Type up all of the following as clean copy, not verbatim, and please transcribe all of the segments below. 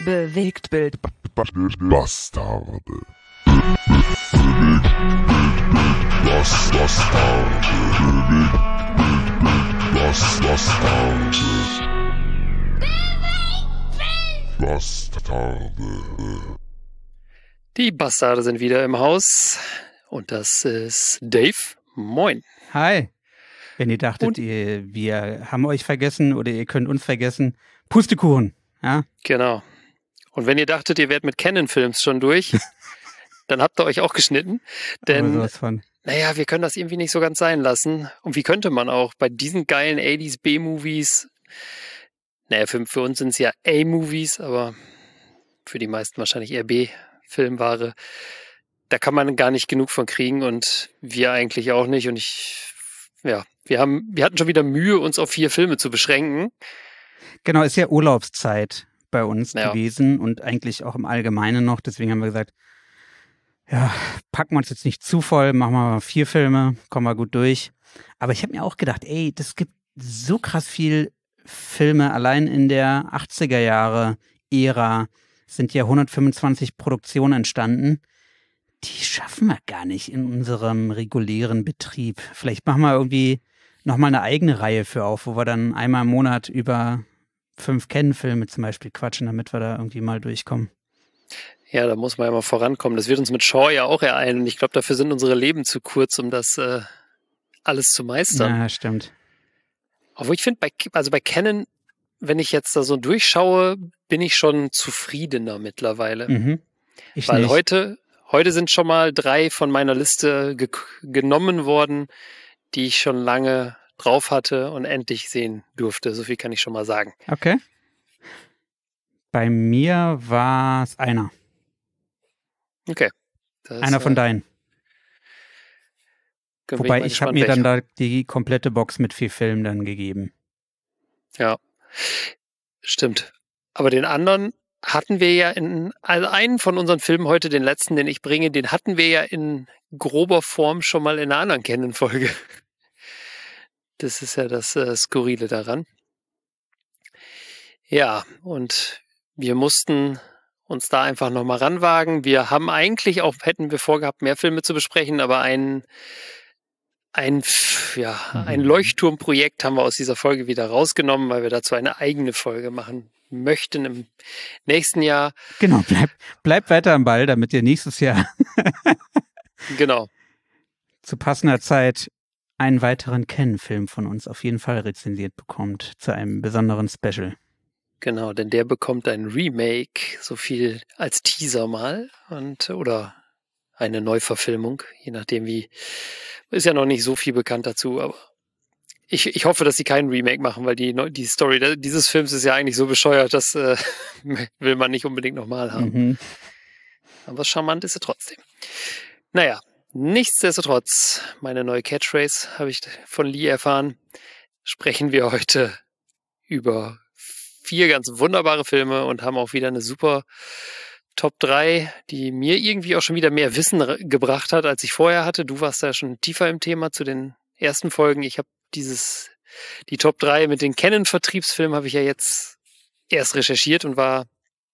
Bewegtbild. Bastarde. Bastarde. Die Bastarde sind wieder im Haus und das ist Dave. Moin. Hi. Wenn ihr dachtet, wir haben euch vergessen oder ihr könnt uns vergessen, Pustekuchen. Ja? Genau. Und wenn ihr dachtet, ihr wärt mit Canon-Films schon durch, dann habt ihr euch auch geschnitten. Denn, naja, wir können das irgendwie nicht so ganz sein lassen. Und wie könnte man auch bei diesen geilen 80s B-Movies, naja, für uns sind es ja A-Movies, aber für die meisten wahrscheinlich eher B-Filmware, da kann man gar nicht genug von kriegen und wir eigentlich auch nicht. Und wir hatten schon wieder Mühe, uns auf 4 Filme zu beschränken. Genau, ist ja Urlaubszeit bei uns gewesen und eigentlich auch im Allgemeinen noch. Deswegen haben wir gesagt, ja, packen wir uns jetzt nicht zu voll, machen wir mal 4 Filme, kommen wir gut durch. Aber ich habe mir auch gedacht, das gibt so krass viel Filme, allein in der 80er Jahre Ära sind ja 125 Produktionen entstanden. Die schaffen wir gar nicht in unserem regulären Betrieb. Vielleicht machen wir irgendwie nochmal eine eigene Reihe für auf, wo wir dann einmal im Monat über 5 Canon-Filme zum Beispiel quatschen, damit wir da irgendwie mal durchkommen. Ja, da muss man ja mal vorankommen. Das wird uns mit Shaw ja auch ereilen. Und ich glaube, dafür sind unsere Leben zu kurz, um das alles zu meistern. Ja, stimmt. Obwohl ich finde, bei Canon, wenn ich jetzt da so durchschaue, bin ich schon zufriedener mittlerweile. Mhm. Weil heute sind schon mal 3 von meiner Liste genommen worden, die ich schon lange drauf hatte und endlich sehen durfte. So viel kann ich schon mal sagen. Okay. Bei mir war es einer. Okay. Einer von deinen. Wobei ich habe mir dann da die komplette Box mit 4 Filmen dann gegeben. Ja, stimmt. Aber den anderen hatten wir ja also einen von unseren Filmen heute, den letzten, den ich bringe, den hatten wir ja in grober Form schon mal in einer anderen Canon-Folge. Das ist ja das Skurrile daran. Ja, und wir mussten uns da einfach nochmal ranwagen. Wir haben eigentlich auch, hätten wir vorgehabt, mehr Filme zu besprechen, aber ein Leuchtturmprojekt haben wir aus dieser Folge wieder rausgenommen, weil wir dazu eine eigene Folge machen möchten im nächsten Jahr. Genau, bleibt weiter am Ball, damit ihr nächstes Jahr genau zu passender Zeit einen weiteren Canon-Film von uns auf jeden Fall rezensiert bekommt, zu einem besonderen Special. Genau, denn der bekommt ein Remake, so viel als Teaser mal oder eine Neuverfilmung, je nachdem ist ja noch nicht so viel bekannt dazu, aber ich hoffe, dass sie keinen Remake machen, weil die Story dieses Films ist ja eigentlich so bescheuert, das will man nicht unbedingt nochmal haben. Mhm. Aber charmant ist sie trotzdem. Naja, nichtsdestotrotz, meine neue Catchphrase habe ich von Lee erfahren, sprechen wir heute über 4 ganz wunderbare Filme und haben auch wieder eine super Top 3, die mir irgendwie auch schon wieder mehr Wissen gebracht hat, als ich vorher hatte. Du warst ja schon tiefer im Thema zu den ersten Folgen. Ich habe die Top 3 mit den Canon-Vertriebsfilmen habe ich ja jetzt erst recherchiert und war,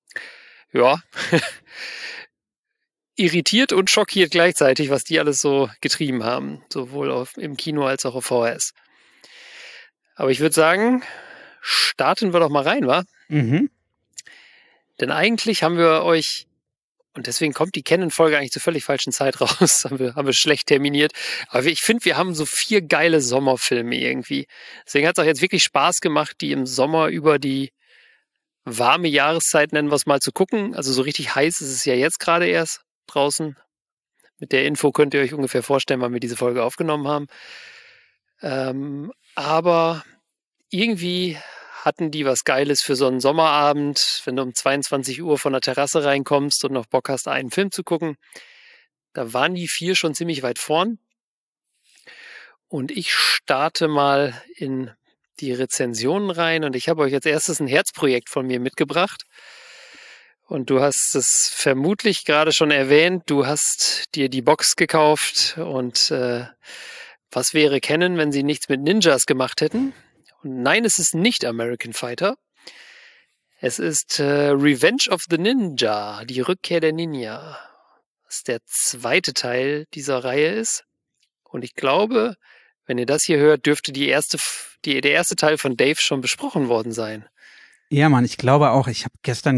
irritiert und schockiert gleichzeitig, was die alles so getrieben haben. Sowohl im Kino als auch auf VHS. Aber ich würde sagen, starten wir doch mal rein, wa? Mhm. Denn eigentlich haben wir euch, und deswegen kommt die Canon-Folge eigentlich zur völlig falschen Zeit raus, haben wir schlecht terminiert, aber ich finde, wir haben so 4 geile Sommerfilme irgendwie. Deswegen hat es auch jetzt wirklich Spaß gemacht, die im Sommer über die warme Jahreszeit, nennen wir es mal, zu gucken. Also so richtig heiß ist es ja jetzt gerade erst draußen. Mit der Info könnt ihr euch ungefähr vorstellen, wann wir diese Folge aufgenommen haben. Aber irgendwie hatten die was Geiles für so einen Sommerabend, wenn du um 22 Uhr von der Terrasse reinkommst und noch Bock hast, einen Film zu gucken. Da waren die 4 schon ziemlich weit vorn. Und ich starte mal in die Rezensionen rein und ich habe euch als erstes ein Herzprojekt von mir mitgebracht. Und du hast es vermutlich gerade schon erwähnt, du hast dir die Box gekauft und was wäre Canon, wenn sie nichts mit Ninjas gemacht hätten? Und nein, es ist nicht American Fighter. Es ist Revenge of the Ninja, die Rückkehr der Ninja. Was der zweite Teil dieser Reihe ist. Und ich glaube, wenn ihr das hier hört, dürfte der erste Teil von Dave schon besprochen worden sein. Ja, Mann, ich glaube auch. Ich habe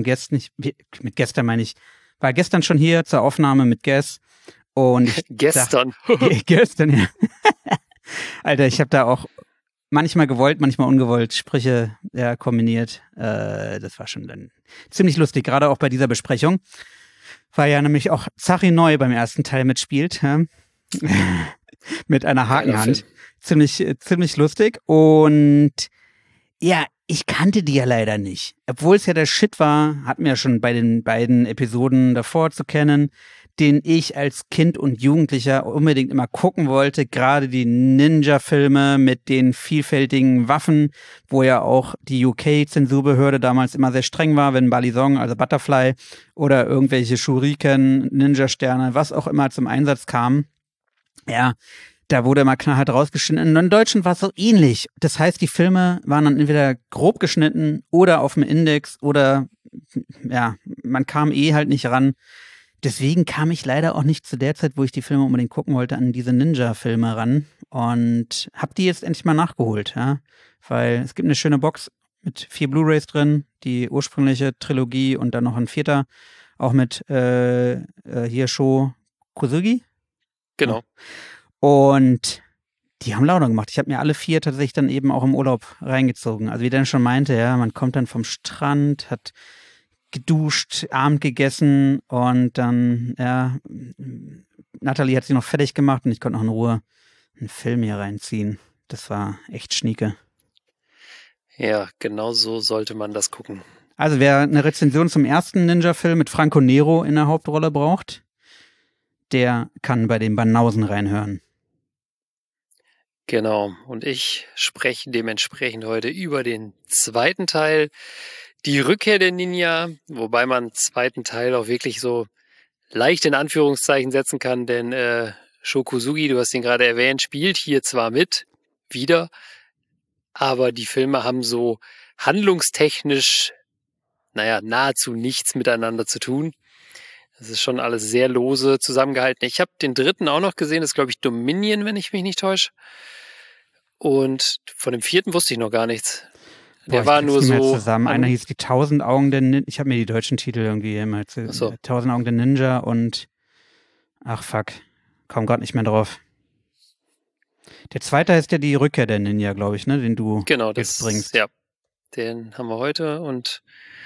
mit gestern meine ich, war gestern schon hier zur Aufnahme mit Guess. Und Gestern. Gestern, ja. Alter, ich habe da auch manchmal gewollt, manchmal ungewollt Sprüche kombiniert. Das war schon dann ziemlich lustig, gerade auch bei dieser Besprechung. Weil ja nämlich auch Zachi Neu beim ersten Teil mitspielt. Ja? Mit einer Hakenhand. Ziemlich lustig. Und ja, ich kannte die ja leider nicht. Obwohl es ja der Shit war, hatten wir ja schon bei den beiden Episoden davor zu kennen, den ich als Kind und Jugendlicher unbedingt immer gucken wollte. Gerade die Ninja-Filme mit den vielfältigen Waffen, wo ja auch die UK-Zensurbehörde damals immer sehr streng war, wenn Balisong, also Butterfly oder irgendwelche Shuriken, Ninja-Sterne, was auch immer zum Einsatz kam. Ja, da wurde immer knallhart rausgeschnitten. Und in Deutschland war es so ähnlich. Das heißt, die Filme waren dann entweder grob geschnitten oder auf dem Index oder ja, man kam halt nicht ran. Deswegen kam ich leider auch nicht zu der Zeit, wo ich die Filme unbedingt gucken wollte, an diese Ninja-Filme ran und hab die jetzt endlich mal nachgeholt, ja, weil es gibt eine schöne Box mit 4 Blu-rays drin, die ursprüngliche Trilogie und dann noch ein 4. auch mit hier Sho Kosugi. Genau. Ja. Und die haben Laune gemacht. Ich habe mir alle 4 tatsächlich dann eben auch im Urlaub reingezogen. Also wie Dan schon meinte, ja, man kommt dann vom Strand, hat geduscht, Abend gegessen und dann, ja, Natalie hat sich noch fertig gemacht und ich konnte noch in Ruhe einen Film hier reinziehen. Das war echt schnieke. Ja, genau so sollte man das gucken. Also wer eine Rezension zum ersten Ninja-Film mit Franco Nero in der Hauptrolle braucht, der kann bei den Banausen reinhören. Genau, und ich spreche dementsprechend heute über den zweiten Teil, die Rückkehr der Ninja, wobei man zweiten Teil auch wirklich so leicht in Anführungszeichen setzen kann, denn Sho Kosugi, du hast ihn gerade erwähnt, spielt hier zwar mit, wieder, aber die Filme haben so handlungstechnisch, nahezu nichts miteinander zu tun. Das ist schon alles sehr lose zusammengehalten. Ich habe den dritten auch noch gesehen, das ist glaube ich Dominion, wenn ich mich nicht täusche. Und von dem vierten wusste ich noch gar nichts. Der war nur so zusammen. Einer hieß die 1000 Augen der Ninja. Ich habe mir die deutschen Titel irgendwie immer zu 1000 Augen der Ninja und ach fuck, komm grad nicht mehr drauf. Der zweite heißt ja die Rückkehr der Ninja, glaube ich, ne, den du jetzt bringst. Ja, den haben wir heute und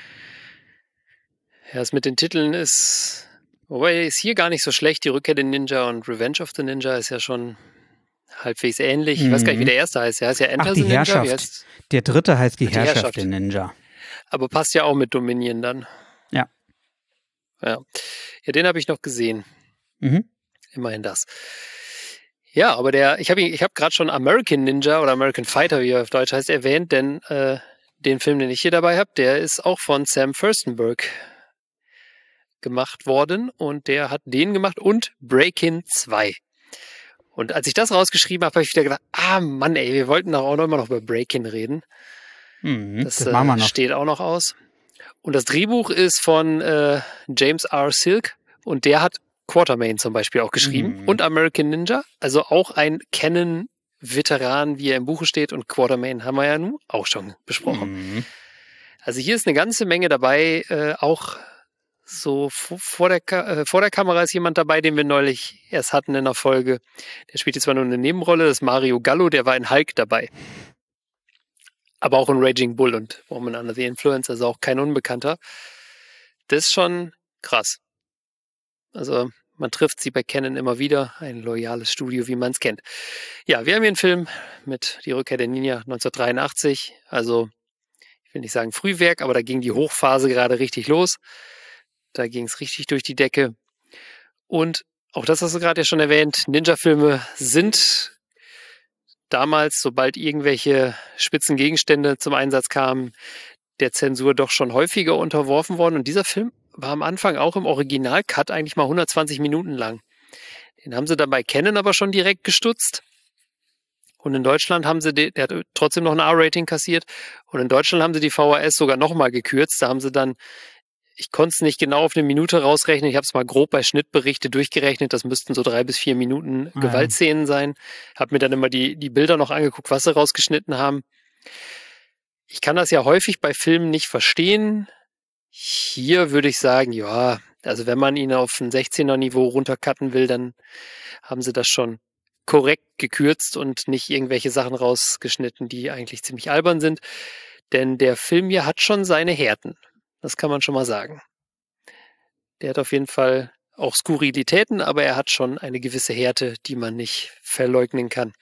ja, das mit den Titeln wobei ist hier gar nicht so schlecht. Die Rückkehr der Ninja und Revenge of the Ninja ist ja schon halbwegs ähnlich. Ich weiß gar nicht, wie der erste heißt. Der heißt ja Enter the Ninja. Herrschaft. Der dritte heißt die Herrschaft der Ninja. Aber passt ja auch mit Dominion dann. Ja. Ja, den habe ich noch gesehen. Mhm. Immerhin das. Ja, aber ich habe gerade schon American Ninja oder American Fighter, wie er auf Deutsch heißt, erwähnt, denn den Film, den ich hier dabei habe, der ist auch von Sam Furstenberg gemacht worden und der hat den gemacht und Breakin' 2. Und als ich das rausgeschrieben habe ich wieder gedacht, Mann, ey, wir wollten doch auch immer noch über Breakin' reden. Das machen wir noch. Steht auch noch aus. Und das Drehbuch ist von James R. Silk und der hat Quatermain zum Beispiel auch geschrieben und American Ninja. Also auch ein Canon-Veteran, wie er im Buche steht. Und Quatermain haben wir ja nun auch schon besprochen. Also hier ist eine ganze Menge dabei, auch so vor der Kamera ist jemand dabei, den wir neulich erst hatten in der Folge. Der spielt jetzt zwar nur eine Nebenrolle, das ist Mario Gallo, der war in Hulk dabei. Aber auch in Raging Bull und Woman Under the Influence, also auch kein Unbekannter. Das ist schon krass. Also man trifft sie bei Canon immer wieder, ein loyales Studio, wie man es kennt. Ja, wir haben hier einen Film mit Die Rückkehr der Ninja 1983, also ich will nicht sagen Frühwerk, aber da ging die Hochphase gerade richtig los. Da ging es richtig durch die Decke. Und auch das hast du gerade ja schon erwähnt, Ninja-Filme sind damals, sobald irgendwelche spitzen Gegenstände zum Einsatz kamen, der Zensur doch schon häufiger unterworfen worden. Und dieser Film war am Anfang auch im Original-Cut eigentlich mal 120 Minuten lang. Den haben sie dann bei Canon aber schon direkt gestutzt. Und in Deutschland haben sie, der hat trotzdem noch ein R-Rating kassiert. Und in Deutschland haben sie die VHS sogar nochmal gekürzt. Da haben sie dann, ich konnte es nicht genau auf eine Minute rausrechnen. Ich habe es mal grob bei Schnittberichte durchgerechnet. Das müssten so 3 bis 4 Minuten Gewaltszenen sein. Habe mir dann immer die Bilder noch angeguckt, was sie rausgeschnitten haben. Ich kann das ja häufig bei Filmen nicht verstehen. Hier würde ich sagen, ja, also wenn man ihn auf ein 16er-Niveau runtercutten will, dann haben sie das schon korrekt gekürzt und nicht irgendwelche Sachen rausgeschnitten, die eigentlich ziemlich albern sind. Denn der Film hier hat schon seine Härten. Das kann man schon mal sagen. Der hat auf jeden Fall auch Skurrilitäten, aber er hat schon eine gewisse Härte, die man nicht verleugnen kann.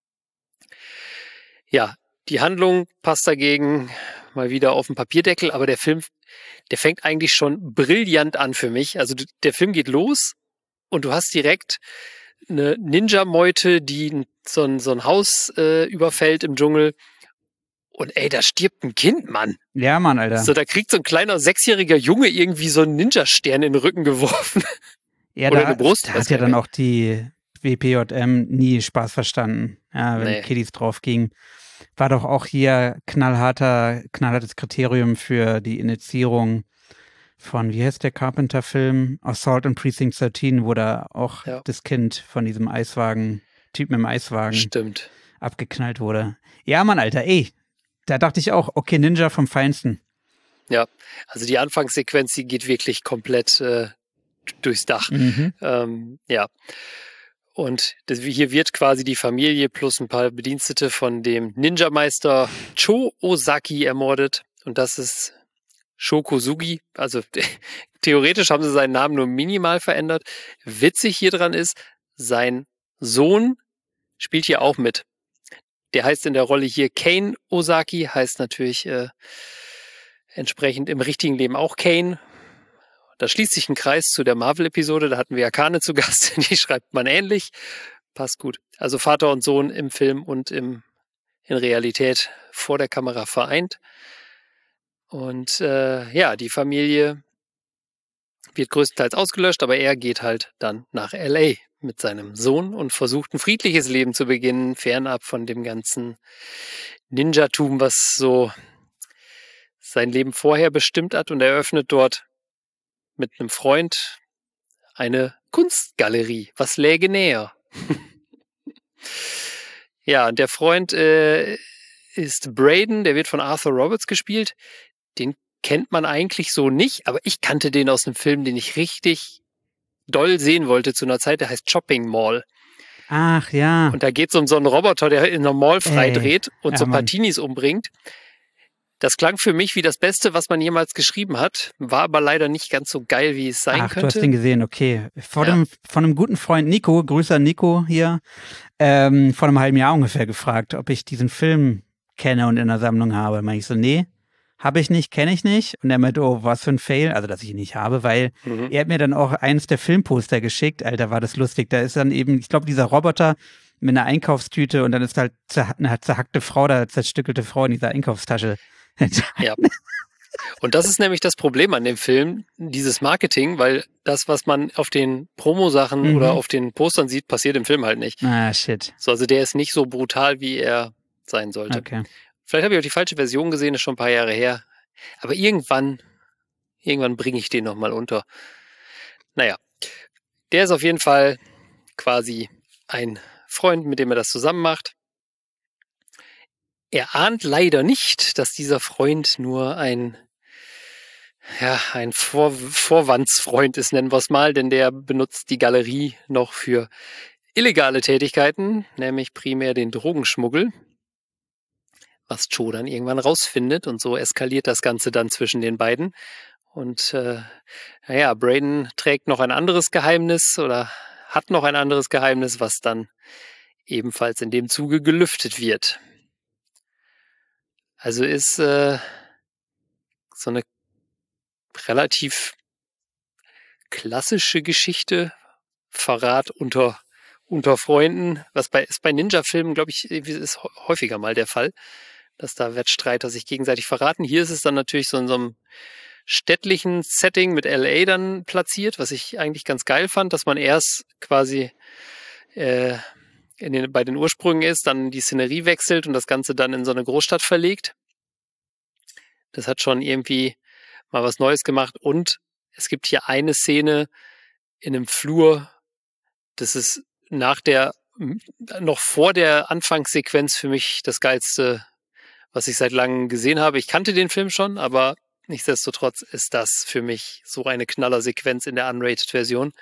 Ja, die Handlung passt dagegen mal wieder auf den Papierdeckel, aber der Film, der fängt eigentlich schon brillant an für mich. Also der Film geht los und du hast direkt eine Ninja-Meute, die so ein Haus überfällt im Dschungel. Und ey, da stirbt ein Kind, Mann. Ja, Mann, Alter. So, da kriegt so ein kleiner 6-jähriger Junge irgendwie so einen Ninja-Stern in den Rücken geworfen. Ja, oder da, eine Brust. Da hat ja dann auch die WPJM nie Spaß verstanden, ja, wenn Kiddies drauf ging. War doch auch hier knallhartes Kriterium für die Initiierung von, wie heißt der Carpenter-Film? Assault on Precinct 13, wo da auch das Kind von diesem Typen im Eiswagen abgeknallt wurde. Ja, Mann, Alter, ey, da dachte ich auch, okay, Ninja vom Feinsten. Ja, also die Anfangssequenz, die geht wirklich komplett durchs Dach. Ja. Und hier wird quasi die Familie plus ein paar Bedienstete von dem Ninja-Meister Cho Ozaki ermordet. Und das ist Sho Kosugi. Also theoretisch haben sie seinen Namen nur minimal verändert. Witzig hier dran ist, sein Sohn spielt hier auch mit. Der heißt in der Rolle hier Kane Ozaki, heißt natürlich entsprechend im richtigen Leben auch Kane. Da schließt sich ein Kreis zu der Marvel-Episode, da hatten wir ja Kane zu Gast, die schreibt man ähnlich. Passt gut. Also Vater und Sohn im Film und in Realität vor der Kamera vereint. Und die Familie wird größtenteils ausgelöscht, aber er geht halt dann nach L.A. mit seinem Sohn und versucht ein friedliches Leben zu beginnen, fernab von dem ganzen Ninjatum, was so sein Leben vorher bestimmt hat, und eröffnet dort mit einem Freund eine Kunstgalerie. Was läge näher? Ja, und der Freund ist Braden, der wird von Arthur Roberts gespielt. Den kennt man eigentlich so nicht, aber ich kannte den aus einem Film, den ich richtig doll sehen wollte zu einer Zeit, der heißt Chopping Mall. Ach ja. Und da geht es um so einen Roboter, der in einer Mall freidreht und so Martinis umbringt. Das klang für mich wie das Beste, was man jemals geschrieben hat, war aber leider nicht ganz so geil, wie es sein könnte. Du hast den gesehen, okay. Von einem guten Freund Nico, Grüße an Nico hier, vor einem halben Jahr ungefähr gefragt, ob ich diesen Film kenne und in der Sammlung habe. Da meinte ich so, nee, habe ich nicht, kenne ich nicht. Und er meinte, oh, was für ein Fail, also dass ich ihn nicht habe, weil er hat mir dann auch eins der Filmposter geschickt. Alter, war das lustig. Da ist dann eben, ich glaube, dieser Roboter mit einer Einkaufstüte und dann ist halt eine zerhackte Frau, da zerstückelte Frau in dieser Einkaufstasche. Ja. Und das ist nämlich das Problem an dem Film, dieses Marketing, weil das, was man auf den Promo-Sachen oder auf den Postern sieht, passiert im Film halt nicht. Ah, shit. So, also der ist nicht so brutal, wie er sein sollte. Okay. Vielleicht habe ich auch die falsche Version gesehen, ist schon ein paar Jahre her. Aber irgendwann bringe ich den nochmal unter. Naja, der ist auf jeden Fall quasi ein Freund, mit dem er das zusammen macht. Er ahnt leider nicht, dass dieser Freund nur ein Vorwandsfreund ist, nennen wir es mal, denn der benutzt die Galerie noch für illegale Tätigkeiten, nämlich primär den Drogenschmuggel, was Cho dann irgendwann rausfindet, und so eskaliert das Ganze dann zwischen den beiden. Und Braden trägt noch ein anderes Geheimnis oder hat noch ein anderes Geheimnis, was dann ebenfalls in dem Zuge gelüftet wird. Also ist so eine relativ klassische Geschichte, Verrat unter Freunden, was ist bei Ninja-Filmen, glaube ich, ist häufiger mal der Fall, dass da Wettstreiter sich gegenseitig verraten. Hier ist es dann natürlich so in so einem städtlichen Setting mit LA dann platziert, was ich eigentlich ganz geil fand, dass man erst quasi bei den Ursprüngen ist, dann die Szenerie wechselt und das Ganze dann in so eine Großstadt verlegt. Das hat schon irgendwie mal was Neues gemacht. Und es gibt hier eine Szene in einem Flur, das ist noch vor der Anfangssequenz für mich das Geilste, was ich seit langem gesehen habe. Ich kannte den Film schon, aber nichtsdestotrotz ist das für mich so eine Knallersequenz in der Unrated-Version.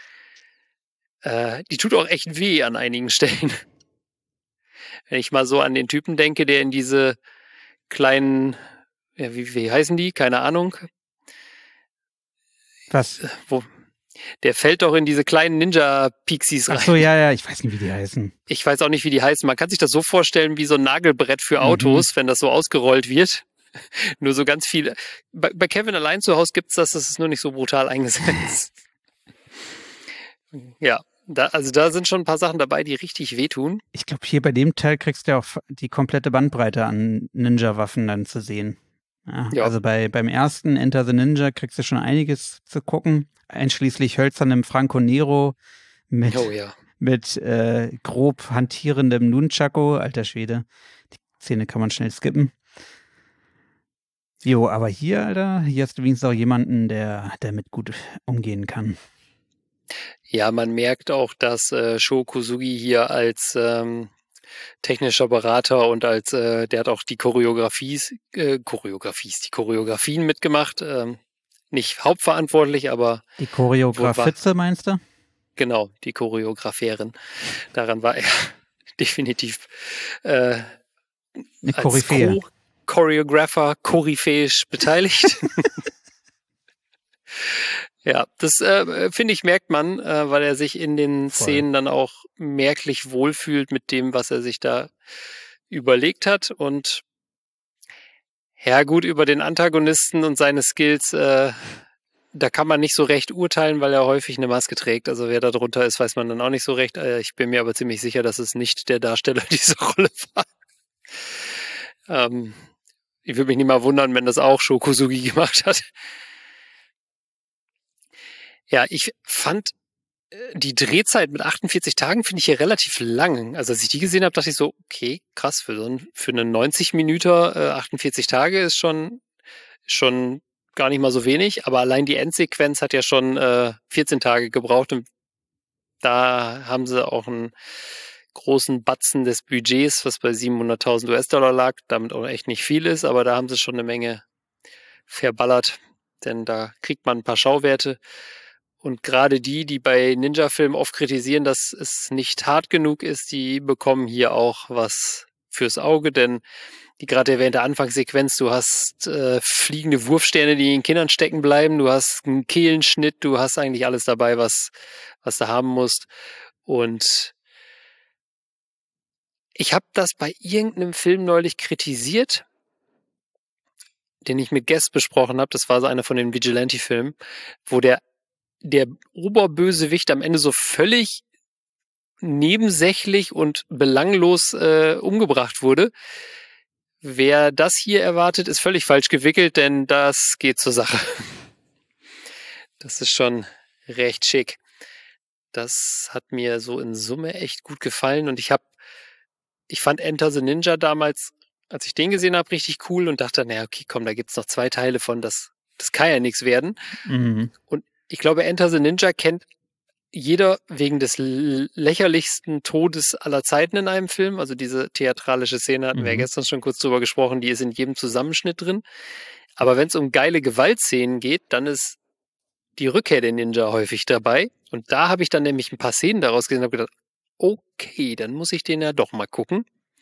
Die tut auch echt weh an einigen Stellen. Wenn ich mal so an den Typen denke, der in diese kleinen, ja, wie heißen die? Keine Ahnung. Was? Der fällt doch in diese kleinen Ninja-Pixies rein. Ach so, ja, ich weiß nicht, wie die heißen. Ich weiß auch nicht, wie die heißen. Man kann sich das so vorstellen wie so ein Nagelbrett für Autos, wenn das so ausgerollt wird. Nur so ganz viel. Bei Kevin allein zu Hause gibt's das ist nur nicht so brutal eingesetzt. Ja, da sind schon ein paar Sachen dabei, die richtig wehtun. Ich glaube, hier bei dem Teil kriegst du ja auch die komplette Bandbreite an Ninja-Waffen dann zu sehen. Ja. Also beim ersten Enter the Ninja kriegst du schon einiges zu gucken, einschließlich hölzernem Franco Nero mit grob hantierendem Nunchaku, alter Schwede. Die Szene kann man schnell skippen. Jo, aber hier, Alter, hier hast du wenigstens auch jemanden, der mit gut umgehen kann. Ja, man merkt auch, dass Sho Kosugi hier als technischer Berater und als der hat auch die Choreografien mitgemacht. Nicht hauptverantwortlich, aber die Choreografitze meinst du? Genau, die Choreografärin. Daran war er definitiv als Choreographer koryphäisch beteiligt. Ja, das finde ich, merkt man, weil er sich in den Szenen dann auch merklich wohlfühlt mit dem, was er sich da überlegt hat. Und ja gut, über den Antagonisten und seine Skills, da kann man nicht so recht urteilen, weil er häufig eine Maske trägt. Also wer da drunter ist, weiß man dann auch nicht so recht. Ich bin mir aber ziemlich sicher, dass es nicht der Darsteller dieser Rolle war. Ich würde mich nicht mal wundern, wenn das auch Sho Kosugi gemacht hat. Ja, ich fand die Drehzeit mit 48 Tagen finde ich hier relativ lang. Also als ich die gesehen habe, dachte ich so, okay, krass, für einen 90 Minuten 48 Tage ist schon gar nicht mal so wenig, aber allein die Endsequenz hat ja schon 14 Tage gebraucht und da haben sie auch einen großen Batzen des Budgets, was bei 700.000 US-Dollar lag, damit auch echt nicht viel ist, aber da haben sie schon eine Menge verballert, denn da kriegt man ein paar Schauwerte. Und gerade die bei Ninja-Filmen oft kritisieren, dass es nicht hart genug ist, die bekommen hier auch was fürs Auge, denn die gerade erwähnte Anfangssequenz, du hast fliegende Wurfsterne, die in den Kindern stecken bleiben, du hast einen Kehlenschnitt, du hast eigentlich alles dabei, was du haben musst. Und ich habe das bei irgendeinem Film neulich kritisiert, den ich mit Guest besprochen habe, das war so einer von den Vigilante-Filmen, wo der Oberbösewicht am Ende so völlig nebensächlich und belanglos umgebracht wurde. Wer das hier erwartet, ist völlig falsch gewickelt, denn das geht zur Sache. Das ist schon recht schick. Das hat mir so in Summe echt gut gefallen und ich fand Enter the Ninja damals, als ich den gesehen habe, richtig cool und dachte, naja, okay, komm, da gibt's noch 2 Teile von, das kann ja nichts werden. Mhm. Und ich glaube, Enter the Ninja kennt jeder wegen des lächerlichsten Todes aller Zeiten in einem Film. Also diese theatralische Szene hatten wir ja gestern schon kurz drüber gesprochen, die ist in jedem Zusammenschnitt drin. Aber wenn es um geile Gewaltszenen geht, dann ist die Rückkehr der Ninja häufig dabei. Und da habe ich dann nämlich ein paar Szenen daraus gesehen und habe gedacht, okay, dann muss ich den ja doch mal gucken.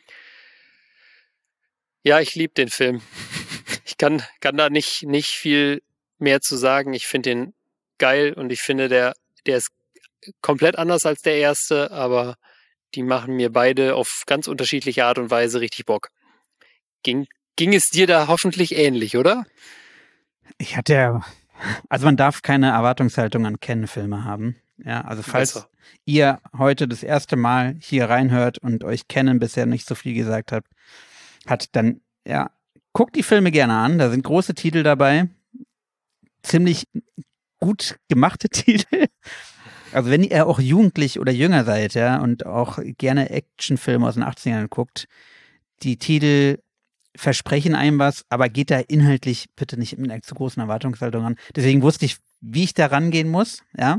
Ja, ich liebe den Film. Ich kann da nicht viel mehr zu sagen. Ich finde den geil und ich finde, der ist komplett anders als der erste, aber die machen mir beide auf ganz unterschiedliche Art und Weise richtig Bock. Ging es dir da hoffentlich ähnlich, oder? Also man darf keine Erwartungshaltung an Ken-Filme haben. Ja, also falls ihr heute das erste Mal hier reinhört und euch Ken bisher nicht so viel gesagt hat, dann, ja, guckt die Filme gerne an. Da sind große Titel dabei. Ziemlich gut gemachte Titel. Also wenn ihr auch jugendlich oder jünger seid, ja, und auch gerne Actionfilme aus den 80ern guckt, die Titel versprechen einem was, aber geht da inhaltlich bitte nicht mit einer zu großen Erwartungshaltung an. Deswegen wusste ich, wie ich da rangehen muss, ja.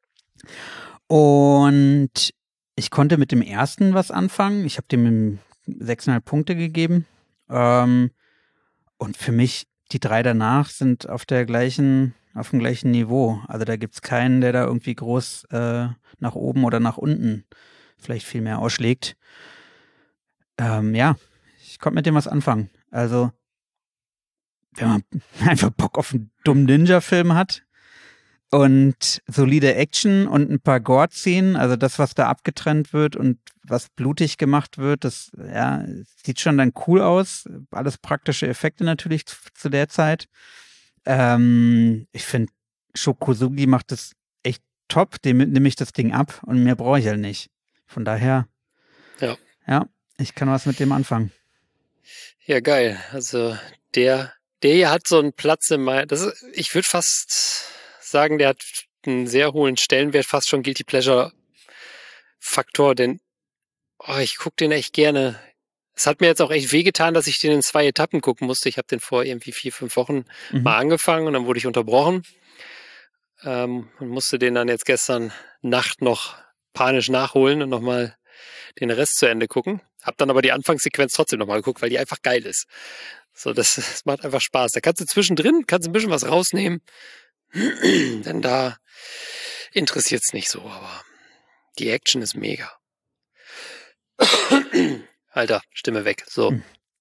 Und ich konnte mit dem ersten was anfangen. Ich habe dem 6,5 Punkte gegeben. Und für mich, die 3 danach sind auf dem gleichen Niveau. Also da gibt's keinen, der da irgendwie groß nach oben oder nach unten vielleicht viel mehr ausschlägt. Ja, ich konnte mit dem was anfangen. Also, wenn man einfach Bock auf einen dummen Ninja-Film hat und solide Action und ein paar Gore-Szenen, also das, was da abgetrennt wird und was blutig gemacht wird, das ja, sieht schon dann cool aus. Alles praktische Effekte natürlich zu der Zeit. Ich finde, Sho Kosugi macht das echt top. Dem nehme ich das Ding ab und mehr brauche ich halt nicht. Von daher, ja, ich kann was mit dem anfangen. Ja, geil. Also der hier hat so einen Platz in meinem, ich würde fast sagen, der hat einen sehr hohen Stellenwert, fast schon Guilty Pleasure Faktor, denn ich gucke den echt gerne. Es hat mir jetzt auch echt wehgetan, dass ich den in 2 Etappen gucken musste. Ich habe den vor irgendwie 4-5 Wochen mal angefangen und dann wurde ich unterbrochen und musste den dann jetzt gestern Nacht noch panisch nachholen und nochmal den Rest zu Ende gucken. Hab dann aber die Anfangssequenz trotzdem nochmal geguckt, weil die einfach geil ist. So, das macht einfach Spaß. Da kannst du zwischendrin, ein bisschen was rausnehmen, denn da interessiert's nicht so, aber die Action ist mega. Alter, Stimme weg. So.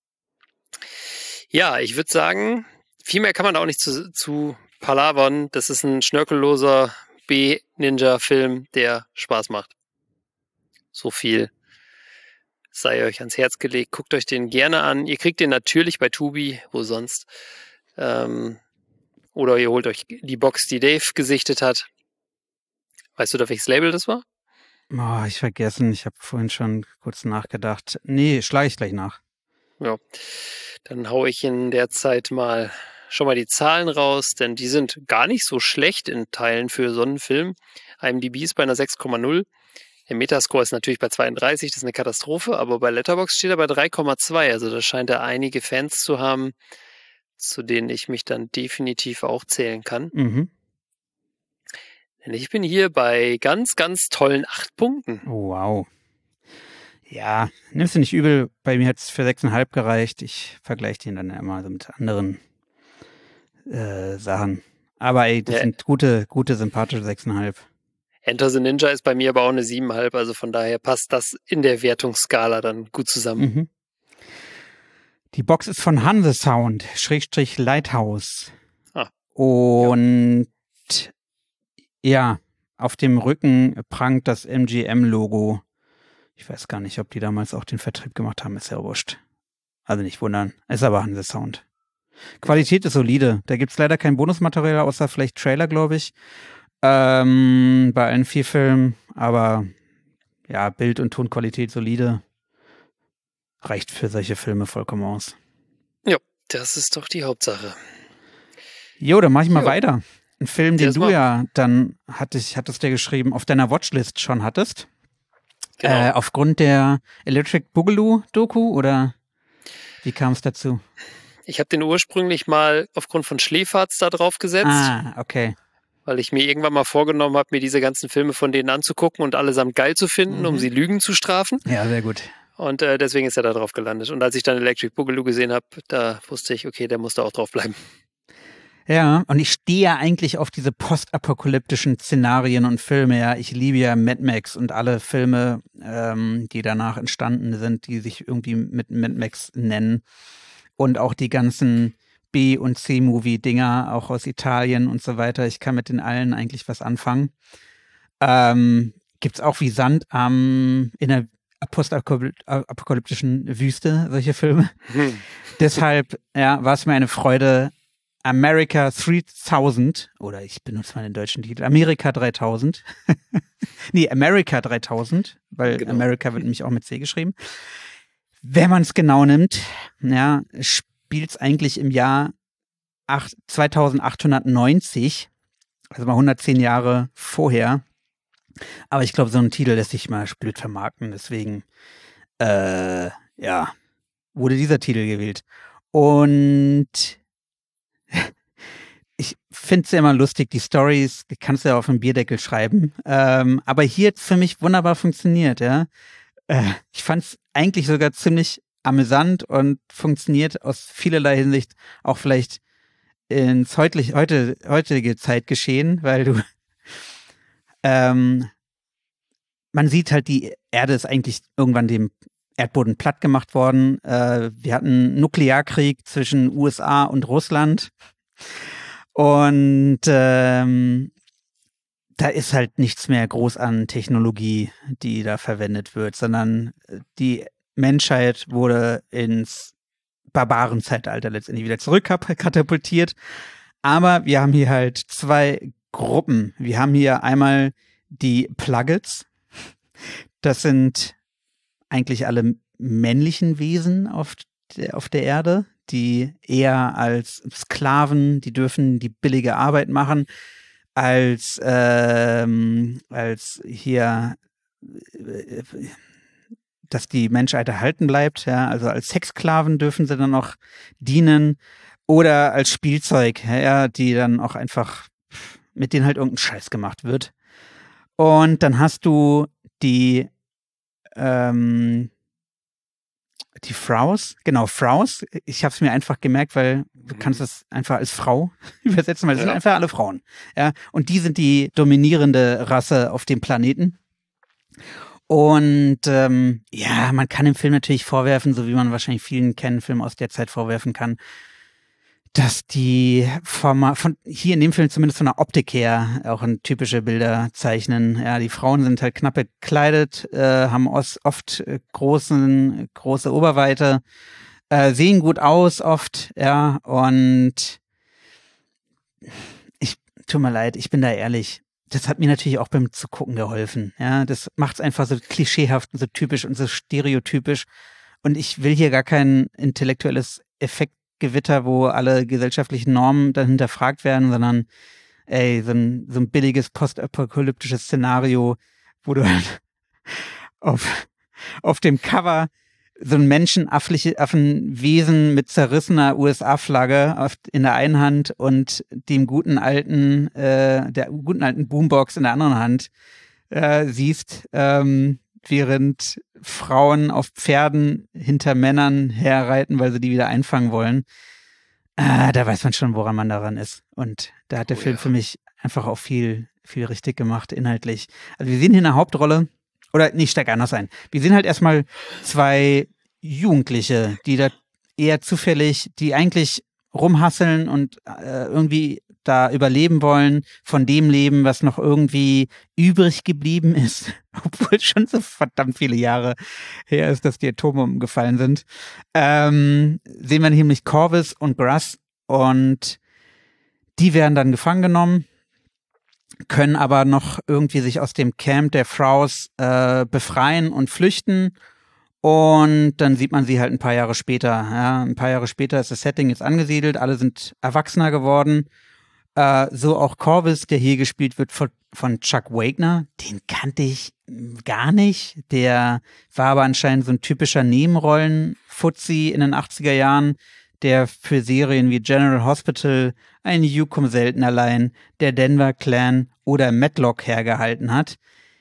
Ja, ich würde sagen, viel mehr kann man auch nicht zu palavern. Das ist ein schnörkelloser B-Ninja-Film, der Spaß macht. So viel sei euch ans Herz gelegt. Guckt euch den gerne an. Ihr kriegt den natürlich bei Tubi, wo sonst. Oder ihr holt euch die Box, die Dave gesichtet hat. Weißt du da, welches Label das war? Oh, ich vergessen. Ich habe vorhin schon kurz nachgedacht. Nee, schlage ich gleich nach. Ja, dann hau ich in der Zeit schon mal die Zahlen raus, denn die sind gar nicht so schlecht in Teilen für so einen Film. IMDb ist bei einer 6,0. Der Metascore ist natürlich bei 32, das ist eine Katastrophe, aber bei Letterboxd steht er bei 3,2. Also da scheint er einige Fans zu haben, zu denen ich mich dann definitiv auch zählen kann. Mhm. Denn ich bin hier bei ganz, ganz tollen 8 Punkten. Oh, wow. Ja, nimmst du nicht übel. Bei mir hat es für 6,5 gereicht. Ich vergleiche den dann immer so mit anderen Sachen. Aber ey, das sind gute, sympathische 6,5. Enter the Ninja ist bei mir aber auch eine 7,5, also von daher passt das in der Wertungsskala dann gut zusammen. Mhm. Die Box ist von Hanse Sound, / Lighthouse. Und ja, auf dem Rücken prangt das MGM-Logo. Ich weiß gar nicht, ob die damals auch den Vertrieb gemacht haben, ist ja wurscht. Also nicht wundern, ist aber Hanse Sound. Qualität ist solide. Da gibt's leider kein Bonusmaterial, außer vielleicht Trailer, glaube ich. Bei allen 4 Filmen, aber ja, Bild- und Tonqualität solide. Reicht für solche Filme vollkommen aus. Ja, das ist doch die Hauptsache. Jo, dann mach ich mal weiter. Ein Film, den du ja dann hattest du ja geschrieben, auf deiner Watchlist schon hattest. Genau. Aufgrund der Electric Boogaloo-Doku oder wie kam es dazu? Ich habe den ursprünglich mal aufgrund von Schläferz da drauf gesetzt. Ah, okay. Weil ich mir irgendwann mal vorgenommen habe, mir diese ganzen Filme von denen anzugucken und allesamt geil zu finden, um sie Lügen zu strafen. Ja, sehr gut. Und deswegen ist er da drauf gelandet. Und als ich dann Electric Boogaloo gesehen habe, da wusste ich, okay, der muss da auch drauf bleiben. Ja, und ich stehe ja eigentlich auf diese postapokalyptischen Szenarien und Filme. Ja, ich liebe ja Mad Max und alle Filme, die danach entstanden sind, die sich irgendwie mit Mad Max nennen. Und auch die ganzen B- und C-Movie-Dinger, auch aus Italien und so weiter. Ich kann mit den allen eigentlich was anfangen. Gibt's auch wie Sand in der postapokalyptischen Wüste, solche Filme. Deshalb war es mir eine Freude, America 3000, oder ich benutze mal den deutschen Titel, America 3000. Nee, America 3000, weil genau. America wird nämlich auch mit C geschrieben. Wenn man es genau nimmt, spielt es eigentlich im Jahr 2890, also mal 110 Jahre vorher. Aber ich glaube, so ein Titel lässt sich mal blöd vermarkten. Deswegen, ja, wurde dieser Titel gewählt. Und ich finde es ja immer lustig, die Storys, die kannst du ja auf dem Bierdeckel schreiben. Aber hier hat es für mich wunderbar funktioniert, ja. Ich fand es eigentlich sogar ziemlich amüsant und funktioniert aus vielerlei Hinsicht auch vielleicht ins heutige Zeitgeschehen, weil du man sieht halt, die Erde ist eigentlich irgendwann dem Erdboden platt gemacht worden. Wir hatten einen Nuklearkrieg zwischen USA und Russland. Und da ist halt nichts mehr groß an Technologie, die da verwendet wird, sondern die Menschheit wurde ins Barbarenzeitalter letztendlich wieder zurückkatapultiert. Aber wir haben hier halt zwei Gruppen. Wir haben hier einmal die Pluggets. Das sind eigentlich alle männlichen Wesen auf der Erde, die eher als Sklaven, die dürfen die billige Arbeit machen, als hier, dass die Menschheit erhalten bleibt, ja, also als Sexsklaven dürfen sie dann noch dienen oder als Spielzeug, ja, die dann auch einfach, mit denen halt irgendein Scheiß gemacht wird. Und dann hast du die Fraus, genau, Fraus. Ich habe es mir einfach gemerkt, weil du kannst das einfach als Frau übersetzen, weil das sind einfach alle Frauen. Ja, und die sind die dominierende Rasse auf dem Planeten. Und ja, man kann dem Film natürlich vorwerfen, so wie man wahrscheinlich vielen Ken-Filmen aus der Zeit vorwerfen kann, dass die von hier in dem Film zumindest von der Optik her auch typische Bilder zeichnen. Ja, die Frauen sind halt knapp gekleidet, haben oft große Oberweite, sehen gut aus oft, ja, und tut mir leid, ich bin da ehrlich. Das hat mir natürlich auch beim Zugucken geholfen. Ja, das macht es einfach so klischeehaft und so typisch und so stereotypisch. Und ich will hier gar kein intellektuelles Effektgewitter, wo alle gesellschaftlichen Normen dann hinterfragt werden, sondern so ein billiges postapokalyptisches Szenario, wo du halt auf dem Cover so ein Menschenaffenwesen mit zerrissener USA-Flagge in der einen Hand und der guten alten Boombox in der anderen Hand siehst, während Frauen auf Pferden hinter Männern herreiten, weil sie die wieder einfangen wollen. Da weiß man schon, woran man daran ist. Und da hat der Film für mich einfach auch viel, viel richtig gemacht, inhaltlich. Also wir sehen hier eine Hauptrolle, oder nee, ich steig anders ein. Wir sehen halt erstmal zwei Jugendliche, die da eher zufällig, die eigentlich rumhasseln und irgendwie da überleben wollen, von dem Leben, was noch irgendwie übrig geblieben ist, obwohl es schon so verdammt viele Jahre her ist, dass die Atome umgefallen sind. Sehen wir nämlich Corvus und Gruss, und die werden dann gefangen genommen, können aber noch irgendwie sich aus dem Camp der Fraus befreien und flüchten. Und dann sieht man sie halt ein paar Jahre später. Ja, ein paar Jahre später ist das Setting jetzt angesiedelt, alle sind erwachsener geworden. So auch Corvus, der hier gespielt wird von Chuck Wagner, den kannte ich gar nicht. Der war aber anscheinend so ein typischer Nebenrollen-Fuzzi in den 80er Jahren, der für Serien wie General Hospital, ein Yukon selten allein, der Denver Clan oder Matlock hergehalten hat.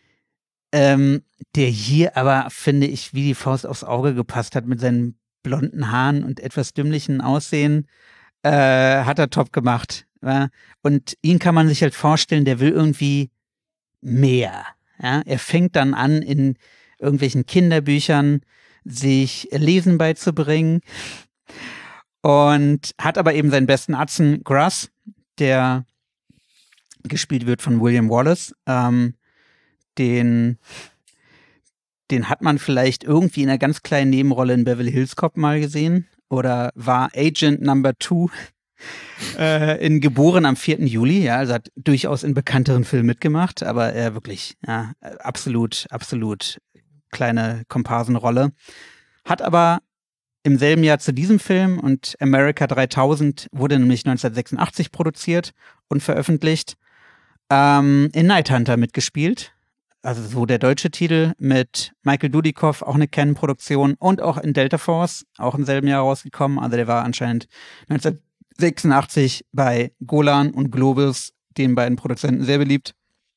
Der hier aber, finde ich, wie die Faust aufs Auge gepasst hat mit seinen blonden Haaren und etwas dümmlichen Aussehen, hat er top gemacht. Ja? Und ihn kann man sich halt vorstellen, der will irgendwie mehr. Ja? Er fängt dann an, in irgendwelchen Kinderbüchern sich Lesen beizubringen und hat aber eben seinen besten Atzen Gruss, der gespielt wird von William Wallace. Den hat man vielleicht irgendwie in einer ganz kleinen Nebenrolle in Beverly Hills Cop mal gesehen oder war Agent Number 2 in Geboren am 4. Juli, ja, also hat durchaus in bekannteren Filmen mitgemacht, aber er wirklich, ja, absolut kleine Komparsenrolle. Hat aber im selben Jahr zu diesem Film, und America 3000 wurde nämlich 1986 produziert und veröffentlicht, in Night Hunter mitgespielt. also so der deutsche Titel mit Michael Dudikoff, auch eine Canon-Produktion und auch in Delta Force, auch im selben Jahr rausgekommen. Also der war anscheinend 1986 bei Golan und Globus, den beiden Produzenten, sehr beliebt.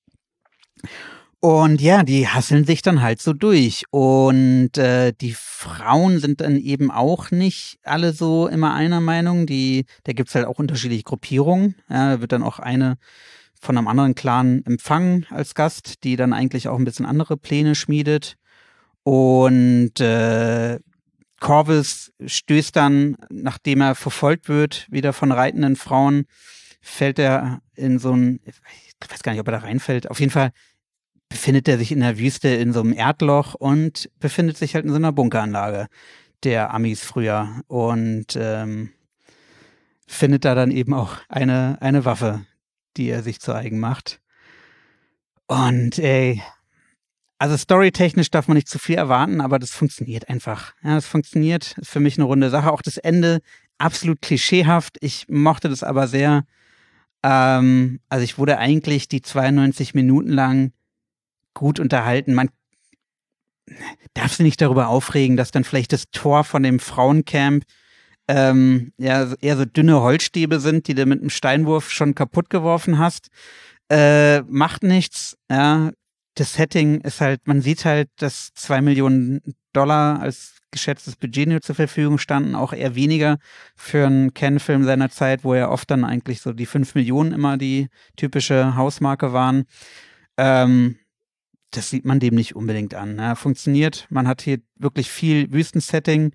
Und ja, die hasseln sich dann halt so durch. Und die Frauen sind dann eben auch nicht alle so immer einer Meinung. Da gibt's halt auch unterschiedliche Gruppierungen. Ja, da wird dann auch eine von einem anderen Clan empfangen als Gast, die dann eigentlich auch ein bisschen andere Pläne schmiedet. Und Corvus stößt dann, nachdem er verfolgt wird, wieder von reitenden Frauen, fällt er in so ein, ich weiß gar nicht, ob er da reinfällt, auf jeden Fall befindet er sich in der Wüste in so einem Erdloch und befindet sich halt in so einer Bunkeranlage der Amis früher und findet da dann eben auch eine Waffe, die er sich zu eigen macht. Und also storytechnisch darf man nicht zu viel erwarten, aber das funktioniert einfach. Ja, das funktioniert, ist für mich eine runde Sache. Auch das Ende absolut klischeehaft. Ich mochte das aber sehr. Also ich wurde eigentlich die 92 Minuten lang gut unterhalten. Man darf sich nicht darüber aufregen, dass dann vielleicht das Tor von dem Frauencamp ja eher so dünne Holzstäbe sind, die du mit einem Steinwurf schon kaputt geworfen hast. Macht nichts. Ja, das Setting ist halt, man sieht halt, dass $2 Millionen als geschätztes Budget nur zur Verfügung standen, auch eher weniger für einen Ken-Film seiner Zeit, wo ja oft dann eigentlich so die 5 Millionen immer die typische Hausmarke waren. Das sieht man dem nicht unbedingt an. Ja, funktioniert. Man hat hier wirklich viel Wüstensetting.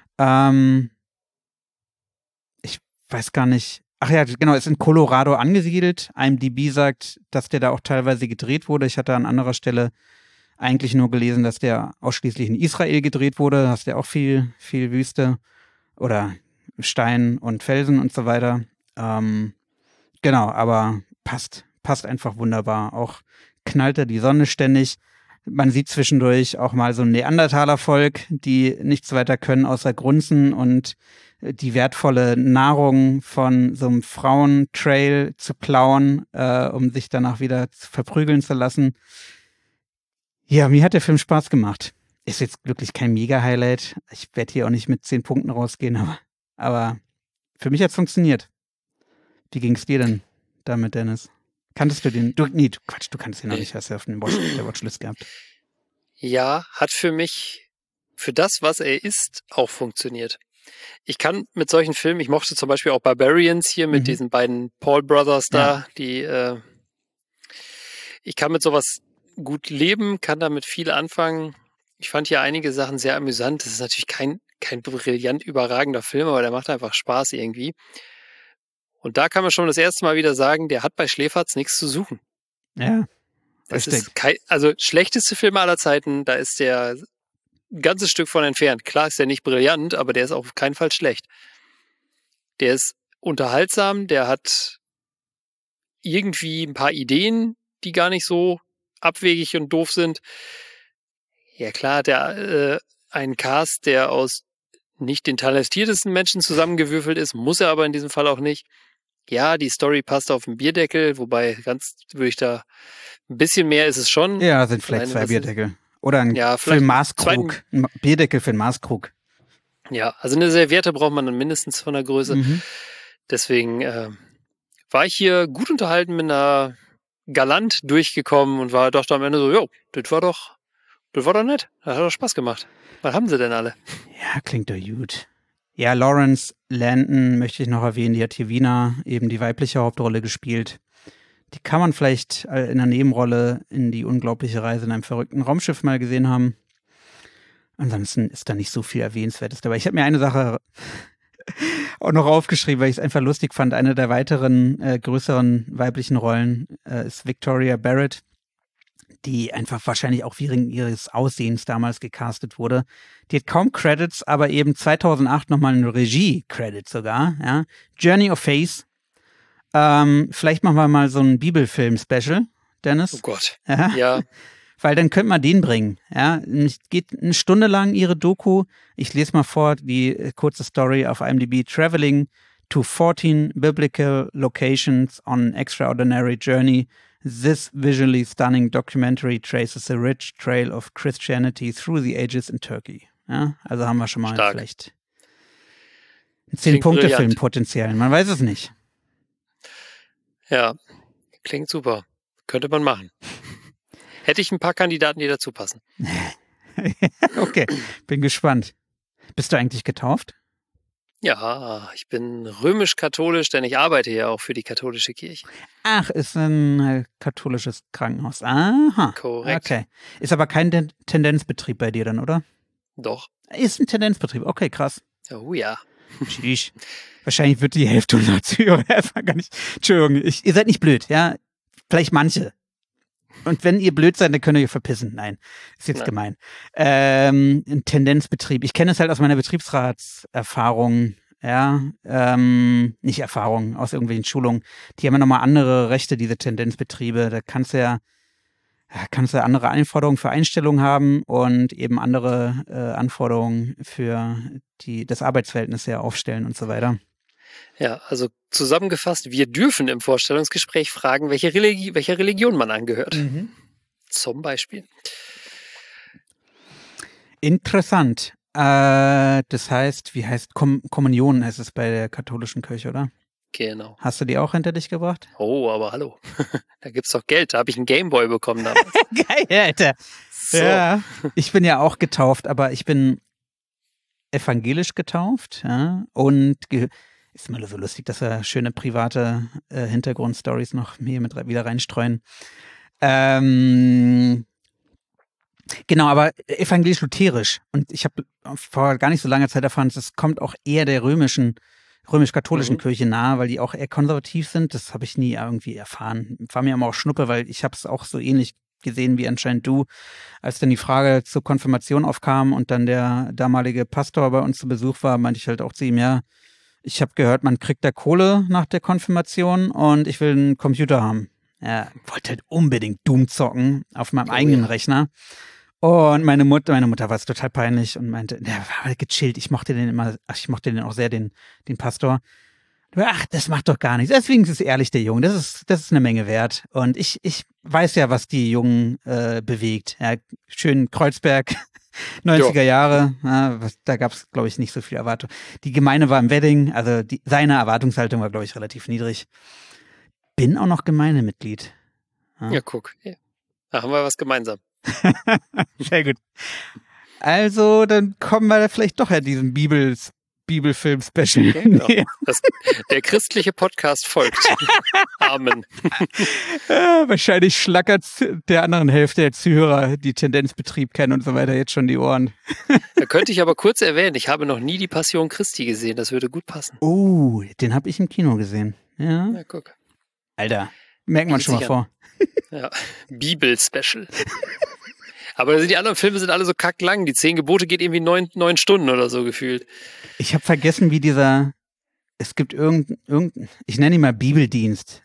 Ich weiß gar nicht. Ach ja, genau, ist in Colorado angesiedelt. IMDb sagt, dass der da auch teilweise gedreht wurde. Ich hatte an anderer Stelle eigentlich nur gelesen, dass der ausschließlich in Israel gedreht wurde. Da hast du ja auch viel Wüste oder Stein und Felsen und so weiter. Genau, aber passt einfach wunderbar. Auch knallt da die Sonne ständig. Man sieht zwischendurch auch mal so ein Neandertaler-Volk, die nichts weiter können außer grunzen und die wertvolle Nahrung von so einem Frauentrail zu klauen, um sich danach wieder verprügeln zu lassen. Ja, mir hat der Film Spaß gemacht. Ist jetzt wirklich kein Mega-Highlight. Ich werde hier auch nicht mit 10 Punkten rausgehen, aber für mich hat's funktioniert. Wie ging's dir denn damit, Dennis? Kanntest du den? Du kanntest ihn noch nicht, hast du ja auf der Watchlist gehabt. Ja, hat für mich, für das, was er ist, auch funktioniert. Ich kann mit solchen Filmen, ich mochte zum Beispiel auch Barbarians hier mit diesen beiden Paul Brothers da, die, ich kann mit sowas gut leben, kann damit viel anfangen. Ich fand hier einige Sachen sehr amüsant. Das ist natürlich kein brillant überragender Film, aber der macht einfach Spaß irgendwie. Und da kann man schon das erste Mal wieder sagen, der hat bei Schläferz nichts zu suchen. Ja. Das ist also schlechteste Film aller Zeiten, da ist der ein ganzes Stück von entfernt. Klar ist der nicht brillant, aber der ist auf keinen Fall schlecht. Der ist unterhaltsam, der hat irgendwie ein paar Ideen, die gar nicht so abwegig und doof sind. Ja klar, der ein Cast, der aus nicht den talentiertesten Menschen zusammengewürfelt ist, muss er aber in diesem Fall auch nicht. Ja, die Story passt auf den Bierdeckel, wobei würde ich da ein bisschen mehr ist es schon. Ja, sind vielleicht 2 Bierdeckel. Oder ein für einen Maßkrug. Ein Bierdeckel für einen Maßkrug. Ja, also eine Serviette braucht man dann mindestens von der Größe. Deswegen war ich hier gut unterhalten, bin da galant durchgekommen und dachte am Ende so, jo, das war doch nett. Das hat doch Spaß gemacht. Was haben sie denn alle? Ja, klingt doch gut. Ja, Lawrence Landon möchte ich noch erwähnen, die hat hier Wiener eben die weibliche Hauptrolle gespielt. Die kann man vielleicht in der Nebenrolle in Die unglaubliche Reise in einem verrückten Raumschiff mal gesehen haben. Ansonsten ist da nicht so viel Erwähnenswertes dabei. Ich habe mir eine Sache auch noch aufgeschrieben, weil ich es einfach lustig fand. Eine der weiteren größeren weiblichen Rollen ist Victoria Barrett, die einfach wahrscheinlich auch wegen ihres Aussehens damals gecastet wurde. Die hat kaum Credits, aber eben 2008 nochmal einen Regie-Credit sogar. Ja. Journey of Faith. Vielleicht machen wir mal so ein Bibelfilm-Special, Dennis. Oh Gott. Ja. Weil dann könnte man den bringen. Ja. Es geht eine Stunde lang ihre Doku. Ich lese mal vor, die kurze Story auf IMDb. Traveling to 14 biblical locations on an extraordinary journey This visually stunning documentary traces a rich trail of Christianity through the ages in Turkey. Ja, also haben wir schon mal vielleicht einen 10-Punkte-Film potenziell. Man weiß es nicht. Ja, klingt super. Könnte man machen. Hätte ich ein paar Kandidaten, die dazu passen. Okay, bin gespannt. Bist du eigentlich getauft? Ja, ich bin römisch-katholisch, denn ich arbeite ja auch für die katholische Kirche. Ach, ist ein katholisches Krankenhaus. Aha. Korrekt. Okay. Ist aber kein Tendenzbetrieb bei dir dann, oder? Doch. Ist ein Tendenzbetrieb. Okay, krass. Oh ja. Sheesh. Wahrscheinlich wird die Hälfte unserer Zuhörer einfach gar nicht. Entschuldigung, ihr seid nicht blöd, ja? Vielleicht manche. Und wenn ihr blöd seid, dann könnt ihr euch verpissen. Nein, ist jetzt gemein. Ein Tendenzbetrieb. Ich kenne es halt aus meiner Betriebsratserfahrung, ja, nicht Erfahrung, aus irgendwelchen Schulungen. Die haben ja nochmal andere Rechte, diese Tendenzbetriebe. Da kannst du andere Anforderungen für Einstellungen haben und eben andere Anforderungen für das Arbeitsverhältnis ja aufstellen und so weiter. Ja, also zusammengefasst, wir dürfen im Vorstellungsgespräch fragen, welcher Religion man angehört. Mhm. Zum Beispiel. Interessant. Das heißt, wie heißt Kommunion heißt es bei der katholischen Kirche, oder? Genau. Hast du die auch hinter dich gebracht? Oh, aber hallo. Da gibt's doch Geld. Da habe ich einen Gameboy bekommen damals. Geil, Alter. So. Ja, ich bin ja auch getauft, aber ich bin evangelisch getauft, ja, und ist immer so lustig, dass wir schöne private Hintergrundstories noch hier mit wieder reinstreuen. Genau, aber evangelisch-lutherisch. Und ich habe vor gar nicht so langer Zeit erfahren, das kommt auch eher der römisch-katholischen Kirche nahe, weil die auch eher konservativ sind. Das habe ich nie irgendwie erfahren. War mir aber auch Schnuppe, weil ich habe es auch so ähnlich gesehen wie anscheinend du, als dann die Frage zur Konfirmation aufkam und dann der damalige Pastor bei uns zu Besuch war, meinte ich halt auch zu ihm, ja, ich habe gehört, man kriegt da Kohle nach der Konfirmation und ich will einen Computer haben. Er wollte halt unbedingt Doom zocken auf meinem eigenen Rechner. Und meine Mutter war es total peinlich und meinte, der war halt gechillt, ich mochte den auch sehr, den Pastor. Ach, das macht doch gar nichts. Deswegen ist es ehrlich, der Junge. Das ist eine Menge wert. Und ich weiß ja, was die Jungen bewegt. Ja, schön Kreuzberg, 90er Jahre. Ja, da gab es, glaube ich, nicht so viel Erwartung. Die Gemeinde war im Wedding, also seine Erwartungshaltung war, glaube ich, relativ niedrig. Bin auch noch Gemeindemitglied. Ja, guck. Ja. Da haben wir was gemeinsam. Sehr gut. Also, dann kommen wir vielleicht doch ja diesem Bibelfilm-Special. Ja, genau. Der christliche Podcast folgt. Amen. Wahrscheinlich schlackert der anderen Hälfte der Zuhörer, die Tendenzbetrieb kennen und so weiter, jetzt schon die Ohren. Da könnte ich aber kurz erwähnen, ich habe noch nie die Passion Christi gesehen. Das würde gut passen. Oh, den habe ich im Kino gesehen. Ja, guck. Alter, merkt man schon mal vor. Ja, Bibel-Special. Aber die anderen Filme sind alle so kacklang. Die 10 Gebote geht irgendwie 9 Stunden oder so gefühlt. Ich habe vergessen, wie es gibt ich nenne ihn mal Bibeldienst.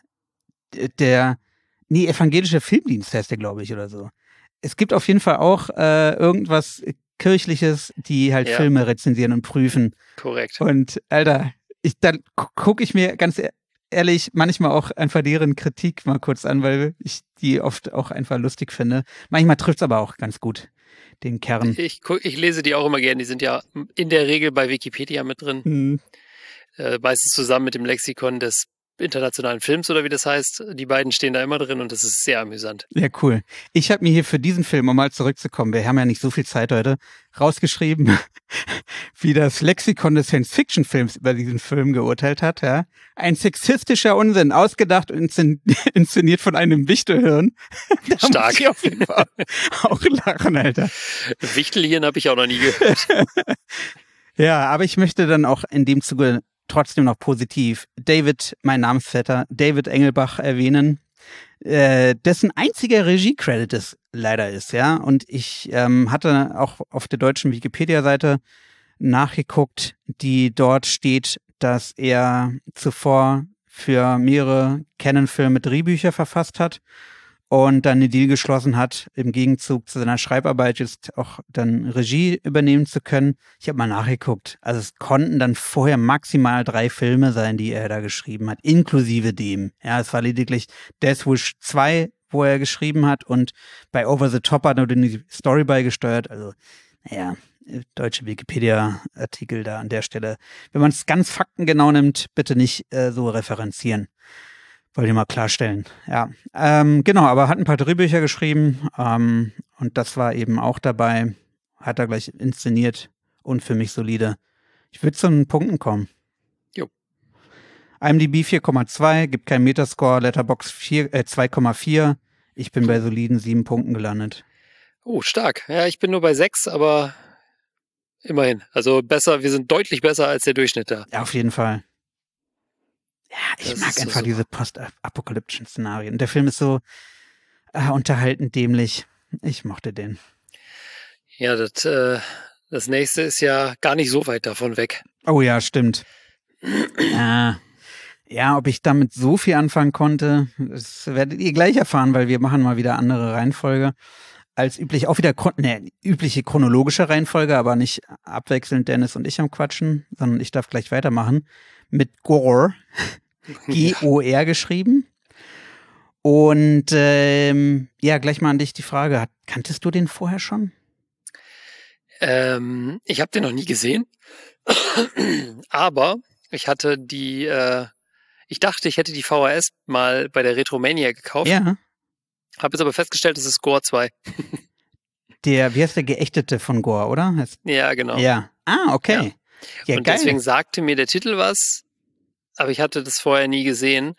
Evangelischer Filmdienst heißt der, glaube ich, oder so. Es gibt auf jeden Fall auch irgendwas Kirchliches, die halt Filme rezensieren und prüfen. Korrekt. Und Alter, dann gucke ich mir ganz ehrlich manchmal auch einfach deren Kritik mal kurz an, weil ich die oft auch einfach lustig finde. Manchmal trifft es aber auch ganz gut, den Kern. Ich lese die auch immer gerne. Die sind ja in der Regel bei Wikipedia mit drin. Meistens zusammen mit dem Lexikon des internationalen Films oder wie das heißt. Die beiden stehen da immer drin und das ist sehr amüsant. Ja, cool. Ich habe mir hier für diesen Film, um mal zurückzukommen, wir haben ja nicht so viel Zeit heute, rausgeschrieben, wie das Lexikon des Science-Fiction-Films über diesen Film geurteilt hat. Ja? Ein sexistischer Unsinn, ausgedacht und inszeniert von einem Wichtelhirn. Da Stark. muss ich auf jeden Fall auch lachen, Alter. Wichtelhirn habe ich auch noch nie gehört. Ja, aber ich möchte dann auch in dem Zuge trotzdem noch positiv mein Namensvetter, David Engelbach erwähnen, dessen einziger Regie-Credit es leider ist, ja. Und ich hatte auch auf der deutschen Wikipedia-Seite nachgeguckt, die dort steht, dass er zuvor für mehrere Canon-Filme Drehbücher verfasst hat und dann einen Deal geschlossen hat, im Gegenzug zu seiner Schreibarbeit jetzt auch dann Regie übernehmen zu können. Ich habe mal nachgeguckt. Also es konnten dann vorher maximal 3 Filme sein, die er da geschrieben hat, inklusive dem. Ja, es war lediglich Death Wish 2, wo er geschrieben hat, und bei Over the Top hat er die Story beigesteuert. Also, naja, deutsche Wikipedia-Artikel da an der Stelle. Wenn man es ganz faktengenau nimmt, bitte nicht so referenzieren. Wollte ich mal klarstellen. Ja, genau, aber hat ein paar Drehbücher geschrieben und das war eben auch dabei. Hat er gleich inszeniert und für mich solide. Ich würde zu den Punkten kommen. Jo. IMDb 4,2, gibt keinen Metascore, Letterboxd 2,4. Ich bin bei soliden 7 Punkten gelandet. Oh, stark. Ja, ich bin nur bei 6, aber immerhin. Also besser, wir sind deutlich besser als der Durchschnitt da. Ja, auf jeden Fall. Ja, ich Das mag ist so einfach super. diese postapokalyptischen Szenarien. Der Film ist so unterhaltend dämlich. Ich mochte den. Ja, das nächste ist ja gar nicht so weit davon weg. Oh ja, stimmt. Ja, ob ich damit so viel anfangen konnte, das werdet ihr gleich erfahren, weil wir machen mal wieder andere Reihenfolge als üblich. Auch wieder übliche chronologische Reihenfolge, aber nicht abwechselnd Dennis und ich am Quatschen, sondern ich darf gleich weitermachen. Mit Gore, G-O-R geschrieben. Und ja, gleich mal an dich die Frage, kanntest du den vorher schon? Ich habe den noch nie gesehen, aber ich hatte ich dachte, ich hätte die VHS mal bei der Retromania gekauft. Ja. Habe jetzt aber festgestellt, es ist Gore 2. Wie heißt der Geächtete von Gore, oder? Ja, genau. Ja. Ah, okay. Ja, und geil. deswegen sagte mir der Titel was, aber ich hatte das vorher nie gesehen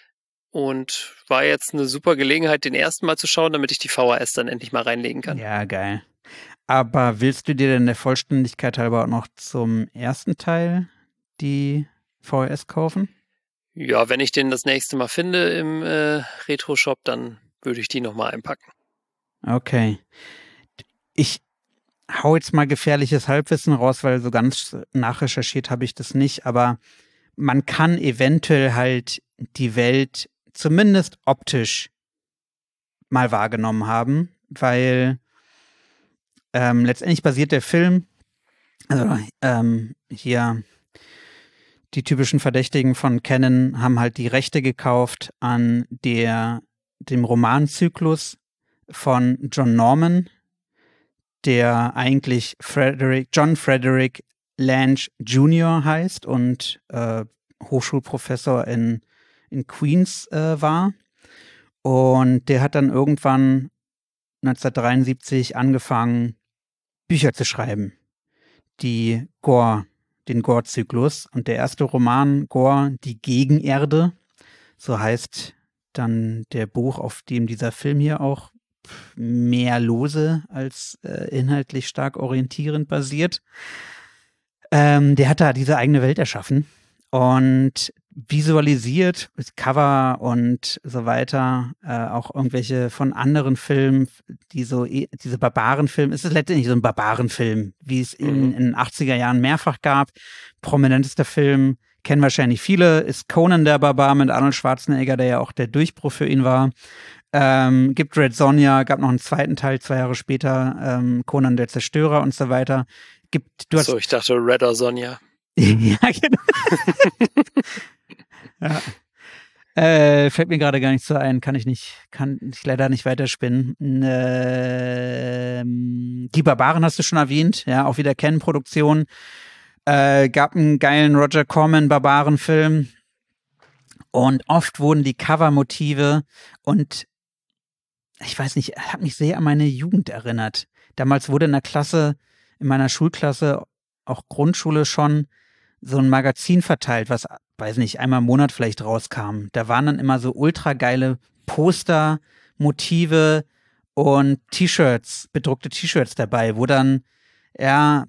und war jetzt eine super Gelegenheit, den ersten Mal zu schauen, damit ich die VHS dann endlich mal reinlegen kann. Ja, geil. Aber willst du dir denn der Vollständigkeit halber auch noch zum ersten Teil die VHS kaufen? Ja, wenn ich den das nächste Mal finde im Retro-Shop, dann würde ich die nochmal einpacken. Okay. Ich hau jetzt mal gefährliches Halbwissen raus, weil so ganz nachrecherchiert habe ich das nicht, aber man kann eventuell halt die Welt zumindest optisch mal wahrgenommen haben, weil letztendlich basiert der Film, also hier die typischen Verdächtigen von Cannon haben halt die Rechte gekauft an dem Romanzyklus von John Norman, der eigentlich John Frederick Lange Jr. heißt und Hochschulprofessor in Queens war. Und der hat dann irgendwann 1973 angefangen, Bücher zu schreiben, den Gore-Zyklus. Und der erste Roman, Gore, die Gegenerde, so heißt dann der Buch, auf dem dieser Film hier auch mehr lose als inhaltlich stark orientierend basiert. Der hat da diese eigene Welt erschaffen und visualisiert, mit Cover und so weiter, auch irgendwelche von anderen Filmen, diese Barbarenfilme. Es ist letztendlich so ein Barbarenfilm, wie es in den 80er Jahren mehrfach gab. Prominentester Film, kennen wahrscheinlich viele, ist Conan der Barbar mit Arnold Schwarzenegger, der ja auch der Durchbruch für ihn war. Gibt Red Sonja, gab noch einen zweiten Teil 2 Jahre später, Conan der Zerstörer und so weiter. Ich dachte Redder Sonja. Ja, genau. Ja. Fällt mir gerade gar nicht so ein, kann ich leider nicht weiterspinnen. Die Barbaren hast du schon erwähnt, ja, auch wieder Ken-Produktion. Gab einen geilen Roger Corman-Barbarenfilm. Und oft wurden die Covermotive und ich weiß nicht, hat mich sehr an meine Jugend erinnert. Damals wurde in meiner Schulklasse, auch Grundschule schon, so ein Magazin verteilt, was, weiß nicht, einmal im Monat vielleicht rauskam. Da waren dann immer so ultra geile Poster, Motive und T-Shirts, bedruckte T-Shirts dabei, wo dann, ja,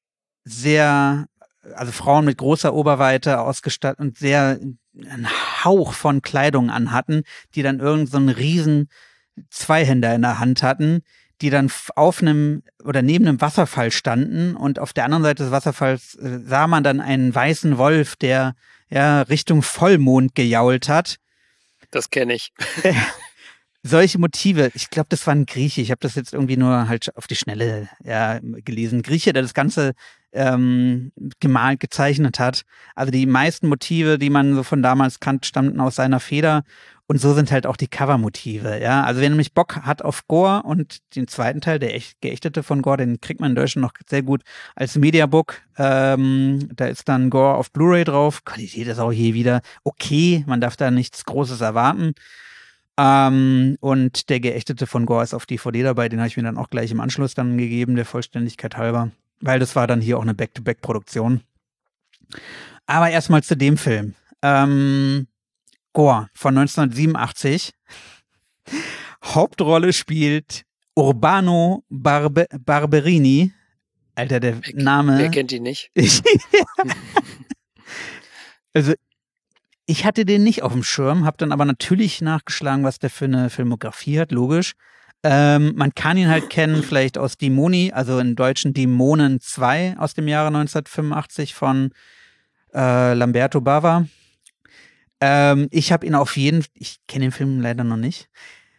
also Frauen mit großer Oberweite ausgestattet und sehr einen Hauch von Kleidung anhatten, die dann irgend so einen riesen Zweihänder in der Hand hatten, die dann auf einem oder neben einem Wasserfall standen und auf der anderen Seite des Wasserfalls sah man dann einen weißen Wolf, der ja Richtung Vollmond gejault hat. Das kenne ich. solche Motive, ich glaube, das war ein Grieche. Ich habe das jetzt irgendwie nur halt auf die Schnelle gelesen. Grieche, der das Ganze gemalt, gezeichnet hat. Also die meisten Motive, die man so von damals kannte, stammten aus seiner Feder. Und so sind halt auch die Covermotive, ja. Also wer nämlich Bock hat auf Gore und den zweiten Teil, der geächtete von Gore, den kriegt man in Deutschland noch sehr gut als Mediabook. Da ist dann Gore auf Blu-ray drauf. Qualität ist auch hier wieder okay. Man darf da nichts Großes erwarten. Und der geächtete von Gore ist auf DVD dabei. Den habe ich mir dann auch gleich im Anschluss dann gegeben, der Vollständigkeit halber. Weil das war dann hier auch eine Back-to-Back-Produktion. Aber erstmal zu dem Film. Gore von 1987. Hauptrolle spielt Urbano Barberini. Alter, der Name. Wer kennt ihn nicht? Also, ich hatte den nicht auf dem Schirm, habe dann aber natürlich nachgeschlagen, was der für eine Filmografie hat, logisch. Man kann ihn halt kennen, vielleicht aus Demoni, also im Deutschen Dämonen 2 aus dem Jahre 1985 von Lamberto Bava. Ich habe ihn ich kenne den Film leider noch nicht.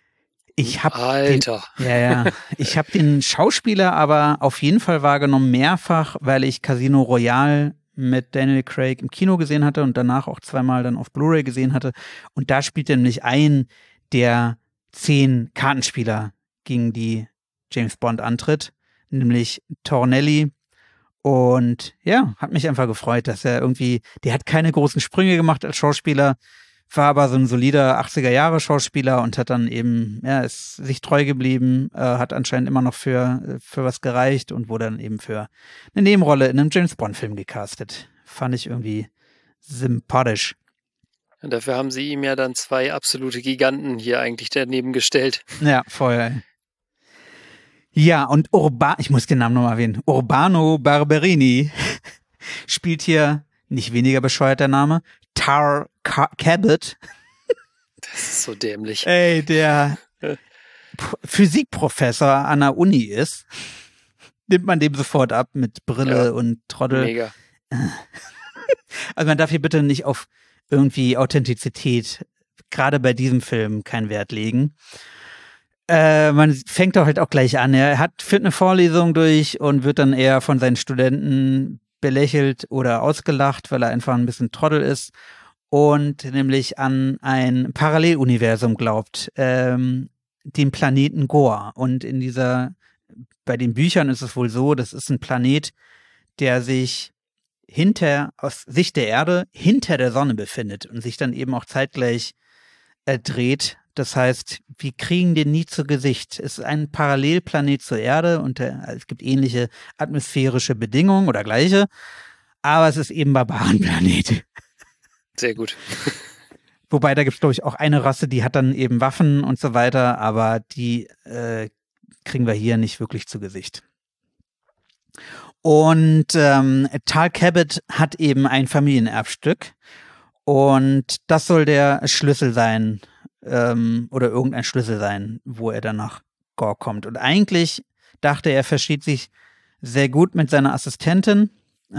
Alter. Ich habe den Schauspieler aber auf jeden Fall wahrgenommen, mehrfach, weil ich Casino Royale mit Daniel Craig im Kino gesehen hatte und danach auch zweimal dann auf Blu-ray gesehen hatte. Und da spielt er nämlich einen der 10 Kartenspieler, gegen die James Bond antritt, nämlich Tornelli. Und ja, hat mich einfach gefreut, dass er irgendwie, der hat keine großen Sprünge gemacht als Schauspieler, war aber so ein solider 80er-Jahre-Schauspieler und hat dann eben, ist sich treu geblieben, hat anscheinend immer noch für was gereicht und wurde dann eben für eine Nebenrolle in einem James-Bond-Film gecastet. Fand ich irgendwie sympathisch. Und dafür haben sie ihm ja dann 2 absolute Giganten hier eigentlich daneben gestellt. Ja, voll. Ja, und ich muss den Namen nochmal erwähnen, Urbano Barberini spielt hier, nicht weniger bescheuert der Name, Tar Cabot. Das ist so dämlich. Ey, der Physikprofessor an der Uni ist. Nimmt man dem sofort ab mit Brille und Trottel. Mega. Also man darf hier bitte nicht auf irgendwie Authentizität, gerade bei diesem Film, keinen Wert legen. Man fängt doch halt auch gleich an. Er führt eine Vorlesung durch und wird dann eher von seinen Studenten belächelt oder ausgelacht, weil er einfach ein bisschen Trottel ist und nämlich an ein Paralleluniversum glaubt, dem Planeten Gore. Und bei den Büchern ist es wohl so, das ist ein Planet, der sich aus Sicht der Erde hinter der Sonne befindet und sich dann eben auch zeitgleich dreht. Das heißt, wir kriegen den nie zu Gesicht. Es ist ein Parallelplanet zur Erde und es gibt ähnliche atmosphärische Bedingungen oder gleiche, aber es ist eben Barbarenplanet. Sehr gut. Wobei, da gibt es, glaube ich, auch eine Rasse, die hat dann eben Waffen und so weiter, aber die kriegen wir hier nicht wirklich zu Gesicht. Und Tal Cabot hat eben ein Familienerbstück und das soll der Schlüssel sein, oder irgendein Schlüssel sein, wo er dann nach Gore kommt. Und eigentlich dachte er versteht sich sehr gut mit seiner Assistentin,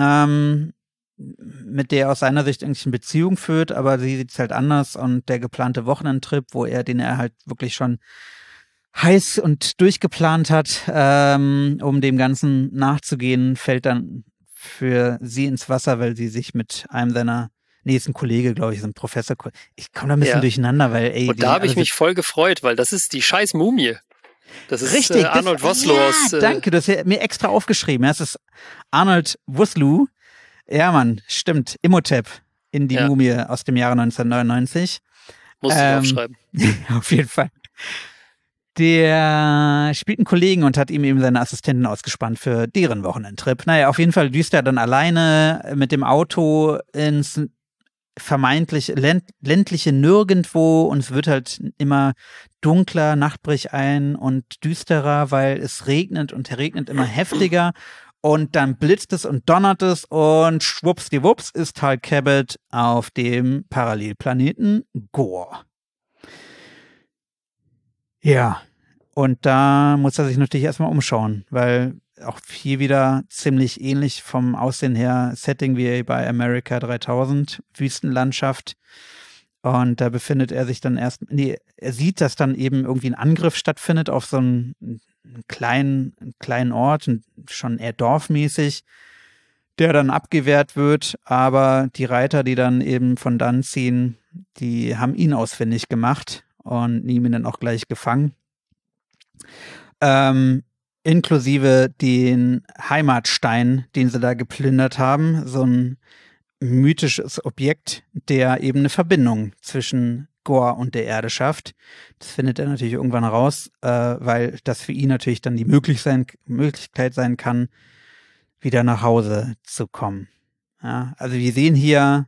mit der er aus seiner Sicht eigentlich eine Beziehung führt, aber sie sieht es halt anders und der geplante Wochenendtrip, den er halt wirklich schon heiß und durchgeplant hat, um dem Ganzen nachzugehen, fällt dann für sie ins Wasser, weil sie sich mit einem seiner ist ein Kollege, glaube ich, so ein Professor. Ich komme da ein bisschen durcheinander, weil und da habe ich mich voll gefreut, weil das ist die scheiß Mumie. Das ist richtig, Arnold Vosloo aus... danke, du hast ja mir extra aufgeschrieben. Das ist Arnold Vosloo. Ja, Mann, stimmt. Imhotep in die Mumie aus dem Jahre 1999. Muss ich aufschreiben. Auf jeden Fall. Der spielt einen Kollegen und hat ihm eben seine Assistenten ausgespannt für deren Wochenendtrip. Naja, auf jeden Fall düst er dann alleine mit dem Auto ins vermeintlich ländliche Nirgendwo und es wird halt immer dunkler, Nacht bricht ein und düsterer, weil es regnet und regnet immer heftiger und dann blitzt es und donnert es und schwuppsdiwupps ist Tal Cabot auf dem Parallelplaneten Gore. Ja, und da muss er sich natürlich erstmal umschauen, weil auch hier wieder ziemlich ähnlich vom Aussehen her Setting wie bei America 3000, Wüstenlandschaft. Und da befindet er sich dann er sieht, dass dann eben irgendwie ein Angriff stattfindet auf so einen kleinen Ort, schon eher dorfmäßig, der dann abgewehrt wird. Aber die Reiter, die dann eben von dann ziehen, die haben ihn ausfindig gemacht und nehmen ihn dann auch gleich gefangen. Inklusive den Heimatstein, den sie da geplündert haben, so ein mythisches Objekt, der eben eine Verbindung zwischen Gorr und der Erde schafft. Das findet er natürlich irgendwann raus, weil das für ihn natürlich dann die Möglichkeit sein kann, wieder nach Hause zu kommen. Ja, also wir sehen hier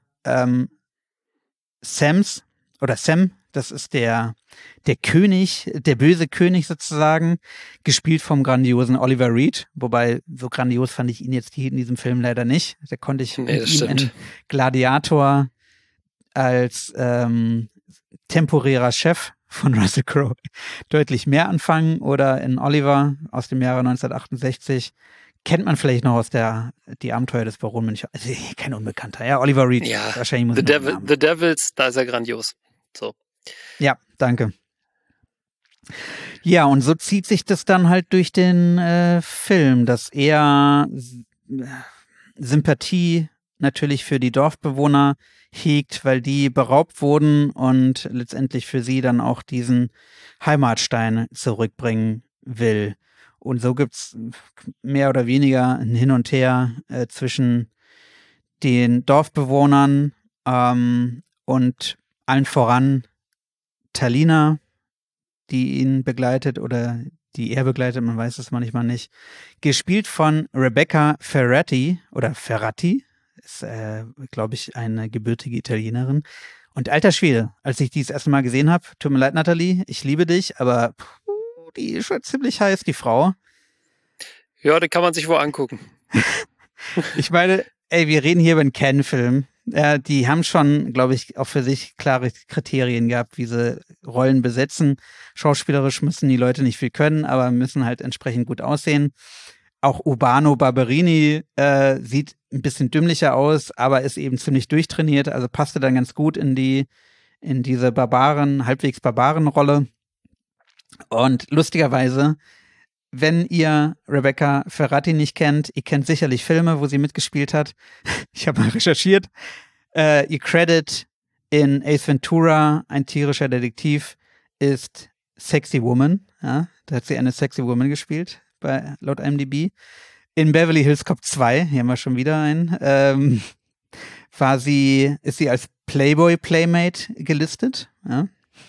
Sam, das ist der König, der böse König sozusagen, gespielt vom grandiosen Oliver Reed, wobei so grandios fand ich ihn jetzt hier in diesem Film leider nicht. Da konnte ich mit ihm in Gladiator als temporärer Chef von Russell Crowe deutlich mehr anfangen, oder in Oliver aus dem Jahre 1968 kennt man vielleicht noch aus die Abenteuer des Baron Münchhausen. Also kein Unbekannter, ja, Oliver Reed. Ja, wahrscheinlich muss The Devils, da ist er grandios. So. Ja, danke. Ja, und so zieht sich das dann halt durch den Film, dass er Sympathie natürlich für die Dorfbewohner hegt, weil die beraubt wurden und letztendlich für sie dann auch diesen Heimatstein zurückbringen will. Und so gibt's mehr oder weniger ein Hin und Her zwischen den Dorfbewohnern und allen voran Talina, die ihn begleitet oder die er begleitet, man weiß es manchmal nicht. Gespielt von Rebecca Ferrati, ist, glaube ich, eine gebürtige Italienerin. Und alter Schwede, als ich die das erste Mal gesehen habe, tut mir leid, Nathalie, ich liebe dich, aber die ist schon ziemlich heiß, die Frau. Ja, den kann man sich wohl angucken. Ich meine, wir reden hier über einen Ken-Film. Die haben schon, glaube ich, auch für sich klare Kriterien gehabt, wie sie Rollen besetzen. Schauspielerisch müssen die Leute nicht viel können, aber müssen halt entsprechend gut aussehen. Auch Urbano Barberini sieht ein bisschen dümmlicher aus, aber ist eben ziemlich durchtrainiert, also passte dann ganz gut in diese halbwegs Barbaren-Rolle. Und lustigerweise, wenn ihr Rebecca Ferrati nicht kennt, ihr kennt sicherlich Filme, wo sie mitgespielt hat. Ich habe mal recherchiert. Ihr Credit in Ace Ventura, ein tierischer Detektiv, ist Sexy Woman. Ja, da hat sie eine Sexy Woman gespielt, laut IMDb. In Beverly Hills Cop 2, hier haben wir schon wieder einen, ist sie als Playboy-Playmate gelistet. Ja.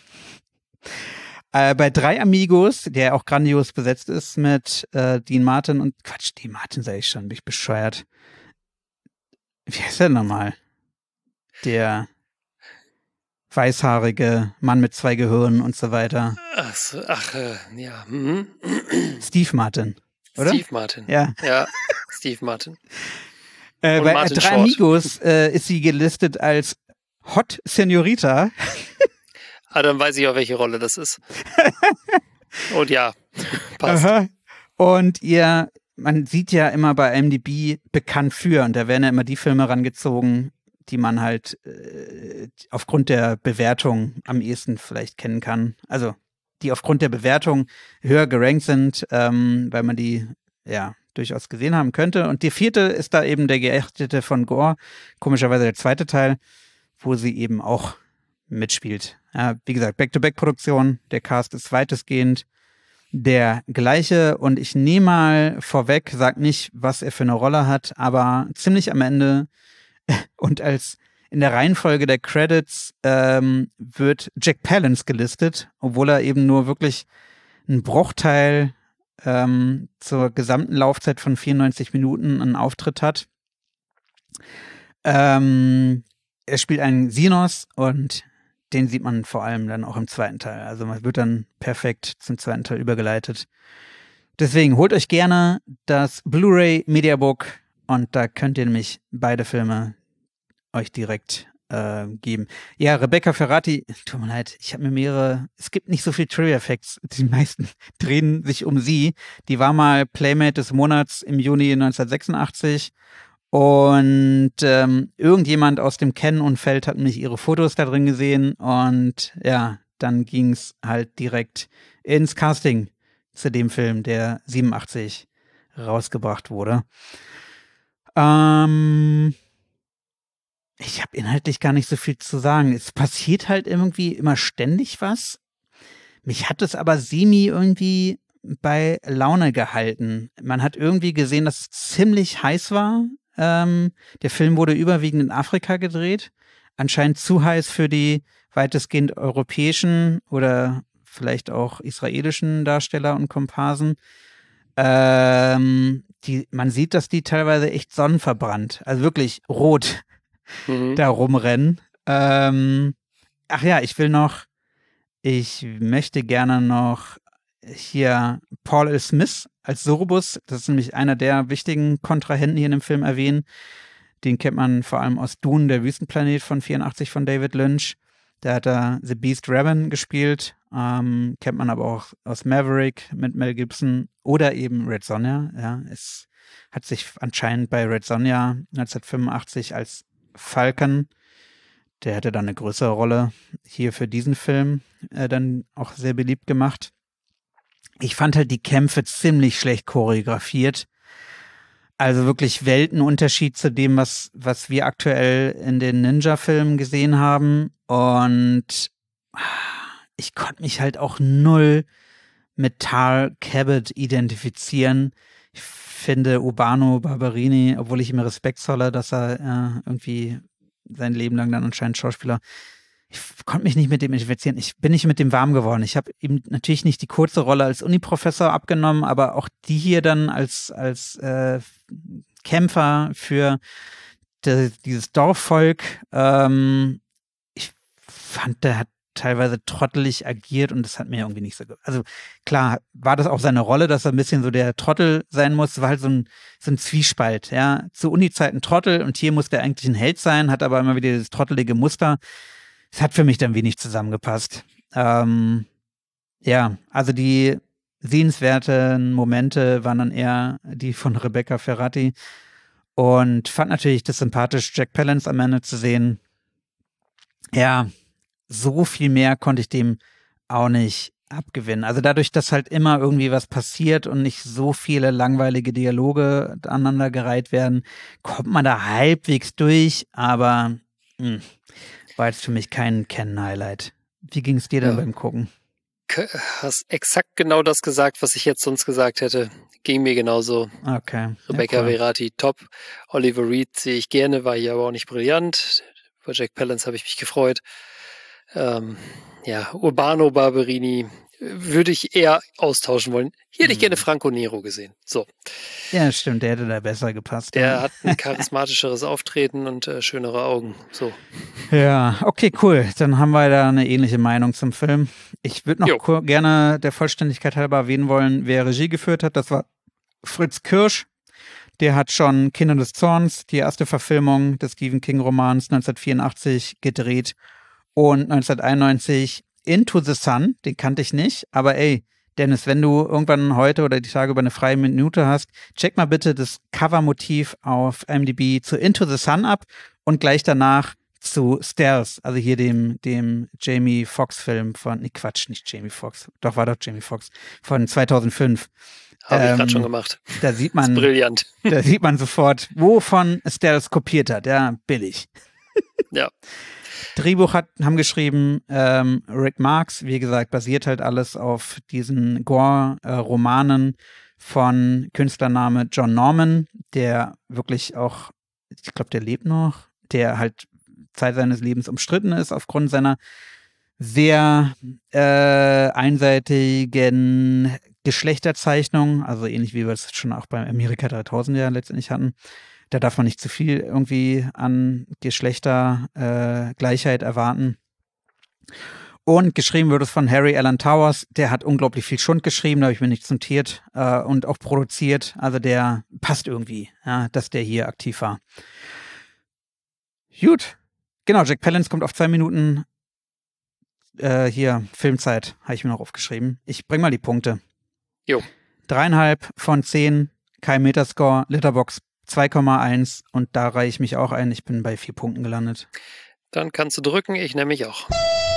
Bei Drei Amigos, der auch grandios besetzt ist mit Dean Martin und Dean Martin sag ich schon, bin ich bescheuert. Wie heißt der nochmal? Der weißhaarige Mann mit 2 Gehirnen und so weiter. Ja. Steve Martin, oder? Steve Martin. Ja, Steve Martin. Bei Martin Drei Short. Amigos ist sie gelistet als Hot Senorita. Dann weiß ich auch, welche Rolle das ist. Und ja, passt. Aha. Und man sieht ja immer bei IMDb bekannt für, und da werden ja immer die Filme rangezogen, die man halt aufgrund der Bewertung am ehesten vielleicht kennen kann. Also die aufgrund der Bewertung höher gerankt sind, weil man die ja durchaus gesehen haben könnte. Und die 4. ist da eben der Geächtete von Gorr, komischerweise der 2. Teil, wo sie eben auch mitspielt. Ja, wie gesagt, Back-to-Back-Produktion, der Cast ist weitestgehend der gleiche, und ich nehme mal vorweg, sag nicht, was er für eine Rolle hat, aber ziemlich am Ende und als in der Reihenfolge der Credits wird Jack Palance gelistet, obwohl er eben nur wirklich einen Bruchteil zur gesamten Laufzeit von 94 Minuten einen Auftritt hat. Er spielt einen Xenos, und den sieht man vor allem dann auch im 2. Teil. Also man wird dann perfekt zum 2. Teil übergeleitet. Deswegen holt euch gerne das Blu-ray Mediabook, und da könnt ihr nämlich beide Filme euch direkt geben. Ja, Rebecca Ferrati, tut mir leid, es gibt nicht so viel Trivia-Facts. Die meisten drehen sich um sie. Die war mal Playmate des Monats im Juni 1986 Und irgendjemand aus dem Ken-Umfeld hat mich ihre Fotos da drin gesehen und ja, dann ging es halt direkt ins Casting zu dem Film, der 87 rausgebracht wurde. Ich habe inhaltlich gar nicht so viel zu sagen. Es passiert halt irgendwie immer ständig was. Mich hat es aber semi irgendwie bei Laune gehalten. Man hat irgendwie gesehen, dass es ziemlich heiß war. Der Film wurde überwiegend in Afrika gedreht. Anscheinend zu heiß für die weitestgehend europäischen oder vielleicht auch israelischen Darsteller und Komparsen. Man sieht, dass die teilweise echt sonnenverbrannt, also wirklich rot da rumrennen. Ach ja, ich möchte gerne noch hier Paul L. Smith als Sorobus, das ist nämlich einer der wichtigen Kontrahenten hier in dem Film erwähnen. Den kennt man vor allem aus Dune, der Wüstenplanet von 84 von David Lynch. Da hat er The Beast Raven gespielt, kennt man aber auch aus Maverick mit Mel Gibson oder eben Red Sonja. Ja, es hat sich anscheinend bei Red Sonja 1985 als Falcon, der hatte dann eine größere Rolle hier für diesen Film dann auch sehr beliebt gemacht. Ich fand halt die Kämpfe ziemlich schlecht choreografiert. Also wirklich Weltenunterschied zu dem, was wir aktuell in den Ninja-Filmen gesehen haben. Und ich konnte mich halt auch null mit Tal Cabot identifizieren. Ich finde Urbano Barberini, obwohl ich ihm Respekt zolle, dass er irgendwie sein Leben lang dann anscheinend Schauspieler. Ich konnte mich nicht mit dem identifizieren. Ich bin nicht mit dem warm geworden. Ich habe ihm natürlich nicht die kurze Rolle als Uniprofessor abgenommen, aber auch die hier dann als Kämpfer für dieses Dorfvolk. Ich fand, der hat teilweise trottelig agiert und das hat mir irgendwie nicht so. Also klar, war das auch seine Rolle, dass er ein bisschen so der Trottel sein muss. Es war halt so ein Zwiespalt, ja. Zu Uni-Zeiten Trottel und hier muss der eigentlich ein Held sein, hat aber immer wieder dieses trottelige Muster. Es hat für mich dann wenig zusammengepasst. Ja, also die sehenswerten Momente waren dann eher die von Rebecca Ferrati und fand natürlich das sympathisch, Jack Palance am Ende zu sehen. Ja, so viel mehr konnte ich dem auch nicht abgewinnen. Also dadurch, dass halt immer irgendwie was passiert und nicht so viele langweilige Dialoge aneinandergereiht werden, kommt man da halbwegs durch, aber war jetzt für mich kein Ken-Highlight. Wie ging es dir dann beim Gucken? Hast exakt genau das gesagt, was ich jetzt sonst gesagt hätte. Ging mir genauso. Okay. Rebecca Ferrati, top. Oliver Reed sehe ich gerne, war hier aber auch nicht brillant. Bei Jack Palance habe ich mich gefreut. Ja, Urbano Barberini würde ich eher austauschen wollen. Hier hätte ich gerne Franco Nero gesehen. So. Ja, stimmt, der hätte da besser gepasst. Der hat ein charismatischeres Auftreten und schönere Augen. So. Ja, okay, cool. Dann haben wir da eine ähnliche Meinung zum Film. Ich würde noch gerne der Vollständigkeit halber erwähnen wollen, wer Regie geführt hat. Das war Fritz Kirsch. Der hat schon Kinder des Zorns, die erste Verfilmung des Stephen King-Romans 1984 gedreht und 1991 Into the Sun, den kannte ich nicht, aber ey, Dennis, wenn du irgendwann heute oder die Tage über eine freie Minute hast, check mal bitte das Covermotiv auf IMDb zu Into the Sun ab und gleich danach zu Stealth, also hier dem Jamie Foxx-Film von, nee Quatsch, nicht Jamie Foxx, doch war doch Jamie Foxx, von 2005. Habe ich gerade schon gemacht. Da sieht man, das ist brillant. Da sieht man sofort, wovon Stealth kopiert hat, ja, billig. Ja. Drehbuch haben geschrieben Rick Marks, wie gesagt, basiert halt alles auf diesen Gore-Romanen von Künstlername John Norman, der wirklich auch, ich glaube, der lebt noch, der halt Zeit seines Lebens umstritten ist aufgrund seiner sehr einseitigen Geschlechterzeichnung, also ähnlich wie wir es schon auch bei Amerika 3000 ja letztendlich hatten. Da darf man nicht zu viel irgendwie an Geschlechtergleichheit erwarten. Und geschrieben wird es von Harry Alan Towers. Der hat unglaublich viel Schund geschrieben, da habe ich mir nichts notiert. Und auch produziert. Also der passt irgendwie, ja, dass der hier aktiv war. Gut. Genau, Jack Palance kommt auf 2 Minuten. Hier, Filmzeit, habe ich mir noch aufgeschrieben. Ich bring mal die Punkte. 3,5 von 10, kein Metascore, Letterboxd 2,1 und da reihe ich mich auch ein. Ich bin bei 4 Punkten gelandet. Dann kannst du drücken, ich nehme mich auch.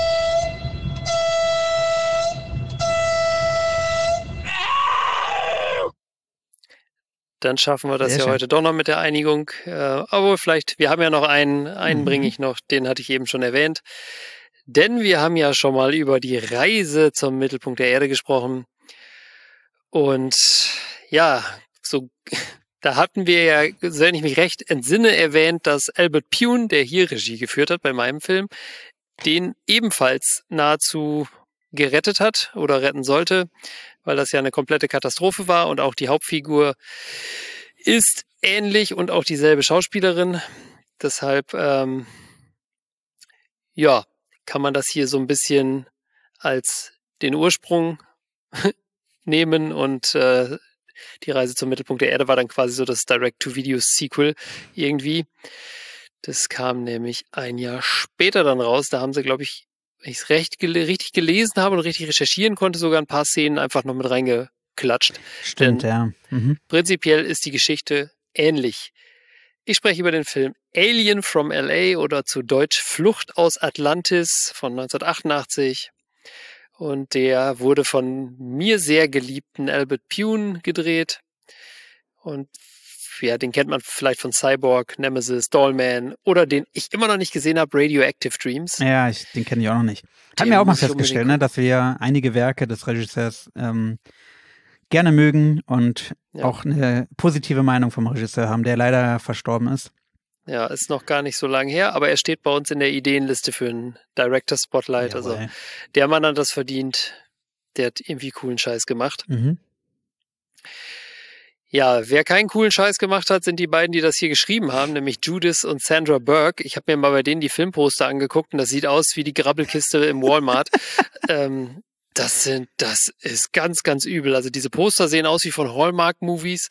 Dann schaffen wir das Sehr ja schön. heute doch noch mit der Einigung. Aber vielleicht, wir haben ja noch einen bringe ich noch, den hatte ich eben schon erwähnt. Denn wir haben ja schon mal über die Reise zum Mittelpunkt der Erde gesprochen. Und ja, so, da hatten wir ja, wenn ich mich recht entsinne, erwähnt, dass Albert Pyun, der hier Regie geführt hat bei meinem Film, den ebenfalls nahezu gerettet hat oder retten sollte, weil das ja eine komplette Katastrophe war und auch die Hauptfigur ist ähnlich und auch dieselbe Schauspielerin. Deshalb, ja, kann man das hier so ein bisschen als den Ursprung nehmen und die Reise zum Mittelpunkt der Erde war dann quasi so das Direct-to-Video-Sequel irgendwie. Das kam nämlich ein Jahr später dann raus. Da haben sie, glaube ich, wenn ich es richtig gelesen habe und richtig recherchieren konnte, sogar ein paar Szenen einfach noch mit reingeklatscht. Stimmt, Denn ja. Mhm. prinzipiell ist die Geschichte ähnlich. Ich spreche über den Film Alien from L.A. oder zu Deutsch Flucht aus Atlantis von 1988. Und der wurde von mir sehr geliebten Albert Pyun gedreht. Und ja, den kennt man vielleicht von Cyborg, Nemesis, Dollman oder den ich immer noch nicht gesehen habe, Radioactive Dreams. Ja, den kenne ich auch noch nicht. Haben Den wir auch mal muss ich festgestellt, unbedingt dass wir einige Werke des Regisseurs gerne mögen und Ja. auch eine positive Meinung vom Regisseur haben, der leider verstorben ist. Ja, ist noch gar nicht so lange her, aber er steht bei uns in der Ideenliste für ein Director Spotlight. Also Jawohl. der Mann hat das verdient. Der hat irgendwie coolen Scheiß gemacht. Mhm. Ja, wer keinen coolen Scheiß gemacht hat, sind die beiden, die das hier geschrieben haben, nämlich Judith und Sandra Burke. Ich habe mir mal bei denen die Filmposter angeguckt und das sieht aus wie die Grabbelkiste im Walmart. Das ist ganz, ganz übel. Also diese Poster sehen aus wie von Hallmark-Movies.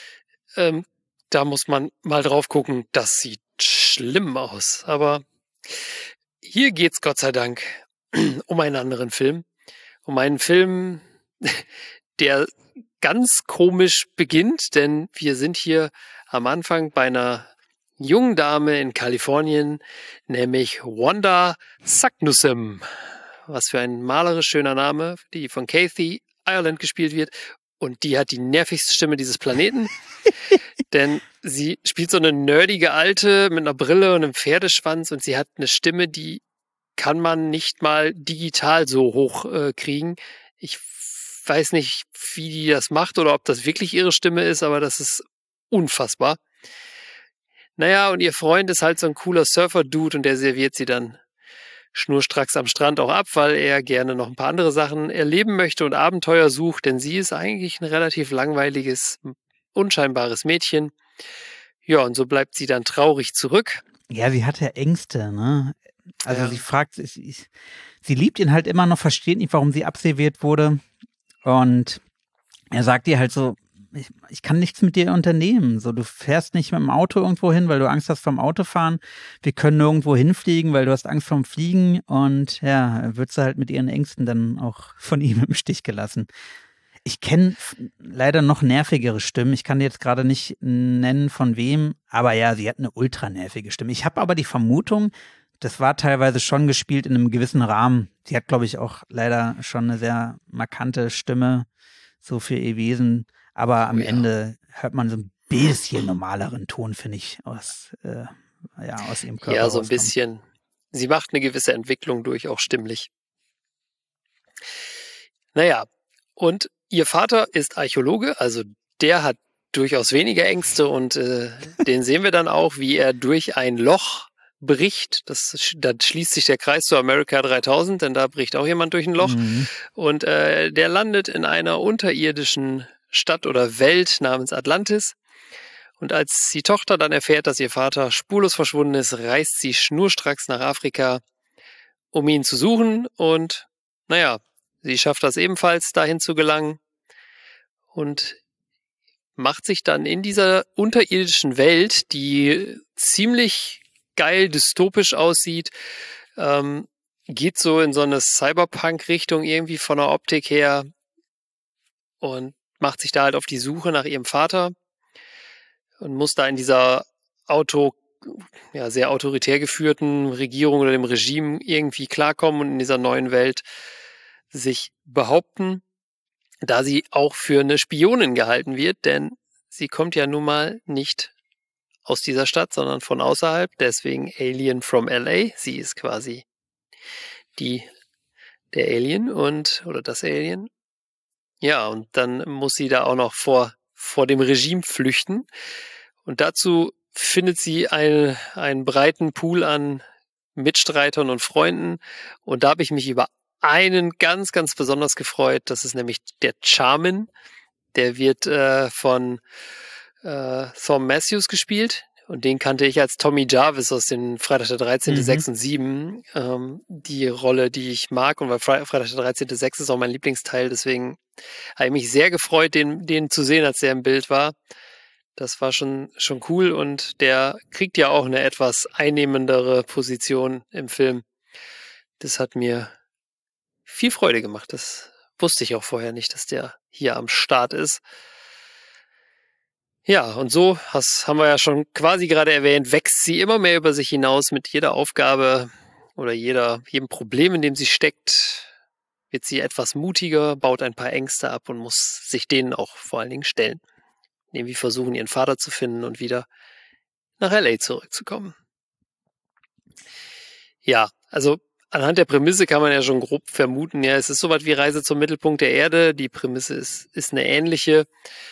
Da muss man mal drauf gucken. Das sieht schlimm aus. Aber hier geht's Gott sei Dank um einen anderen Film. Um einen Film, der ganz komisch beginnt, denn wir sind hier am Anfang bei einer jungen Dame in Kalifornien, nämlich Wanda Saknussemm. Was für ein malerisch schöner Name, die von Kathy Ireland gespielt wird. Und die hat die nervigste Stimme dieses Planeten. Denn sie spielt so eine nerdige Alte mit einer Brille und einem Pferdeschwanz und sie hat eine Stimme, die kann man nicht mal digital so hoch kriegen. Ich weiß nicht, wie die das macht oder ob das wirklich ihre Stimme ist, aber das ist unfassbar. Naja, und ihr Freund ist halt so ein cooler Surfer-Dude und der serviert sie dann schnurstracks am Strand auch ab, weil er gerne noch ein paar andere Sachen erleben möchte und Abenteuer sucht, denn sie ist eigentlich ein relativ langweiliges, unscheinbares Mädchen. Ja, und so bleibt sie dann traurig zurück. Ja, sie hat ja Ängste, ne? Also Ja. sie fragt, sie liebt ihn halt immer noch, versteht nicht, warum sie abserviert wurde. Und er sagt ihr halt so, ich kann nichts mit dir unternehmen. So, du fährst nicht mit dem Auto irgendwo hin, weil du Angst hast vom Autofahren. Wir können nirgendwo hinfliegen, weil du hast Angst vom Fliegen. Und ja, wird sie halt mit ihren Ängsten dann auch von ihm im Stich gelassen. Ich kenne leider noch nervigere Stimmen. Ich kann dir jetzt gerade nicht nennen, von wem. Aber ja, sie hat eine ultra nervige Stimme. Ich habe aber die Vermutung, das war teilweise schon gespielt in einem gewissen Rahmen. Sie hat, glaube ich, auch leider schon eine sehr markante Stimme, so für ihr Wesen. Aber am Ende hört man so ein bisschen normaleren Ton, finde ich, aus ihrem Körper. Ja, so ein rauskommen. bisschen. Sie macht eine gewisse Entwicklung durch, auch stimmlich. Naja, und ihr Vater ist Archäologe, also der hat durchaus weniger Ängste und den sehen wir dann auch, wie er durch ein Loch bricht. Da schließt sich der Kreis zu America 3000, denn da bricht auch jemand durch ein Loch. Mhm. Und der landet in einer unterirdischen Stadt oder Welt namens Atlantis. Und als die Tochter dann erfährt, dass ihr Vater spurlos verschwunden ist, reist sie schnurstracks nach Afrika, um ihn zu suchen. Und naja, sie schafft das ebenfalls, dahin zu gelangen. Und macht sich dann in dieser unterirdischen Welt, die ziemlich geil dystopisch aussieht, geht so in so eine Cyberpunk-Richtung irgendwie von der Optik her und macht sich da halt auf die Suche nach ihrem Vater. und muss da in dieser sehr autoritär geführten Regierung oder dem Regime irgendwie klarkommen und in dieser neuen Welt sich behaupten, da sie auch für eine Spionin gehalten wird, denn sie kommt ja nun mal nicht aus dieser Stadt, sondern von außerhalb, deswegen Alien from LA. Sie ist quasi der Alien oder das Alien. Ja, und dann muss sie da auch noch vor dem Regime flüchten. Und dazu findet sie einen breiten Pool an Mitstreitern und Freunden. Und da habe ich mich über einen ganz, ganz besonders gefreut. Das ist nämlich der Charmin. Der wird von Thom Matthews gespielt. Und den kannte ich als Tommy Jarvis aus den Freitag der 13., 6 und 7. Die Rolle, die ich mag. Und weil Freitag der 13., 6 ist auch mein Lieblingsteil. Deswegen habe ich mich sehr gefreut, den zu sehen, als der im Bild war. Das war schon cool. Und der kriegt ja auch eine etwas einnehmendere Position im Film. Das hat mir viel Freude gemacht. Das wusste ich auch vorher nicht, dass der hier am Start ist. Ja, und so, das haben wir ja schon quasi gerade erwähnt, wächst sie immer mehr über sich hinaus mit jeder Aufgabe oder jedem Problem, in dem sie steckt, wird sie etwas mutiger, baut ein paar Ängste ab und muss sich denen auch vor allen Dingen stellen. Irgendwie versuchen, ihren Vater zu finden und wieder nach LA zurückzukommen. Ja, also anhand der Prämisse kann man ja schon grob vermuten, ja, es ist sowas wie Reise zum Mittelpunkt der Erde. Die Prämisse ist eine ähnliche.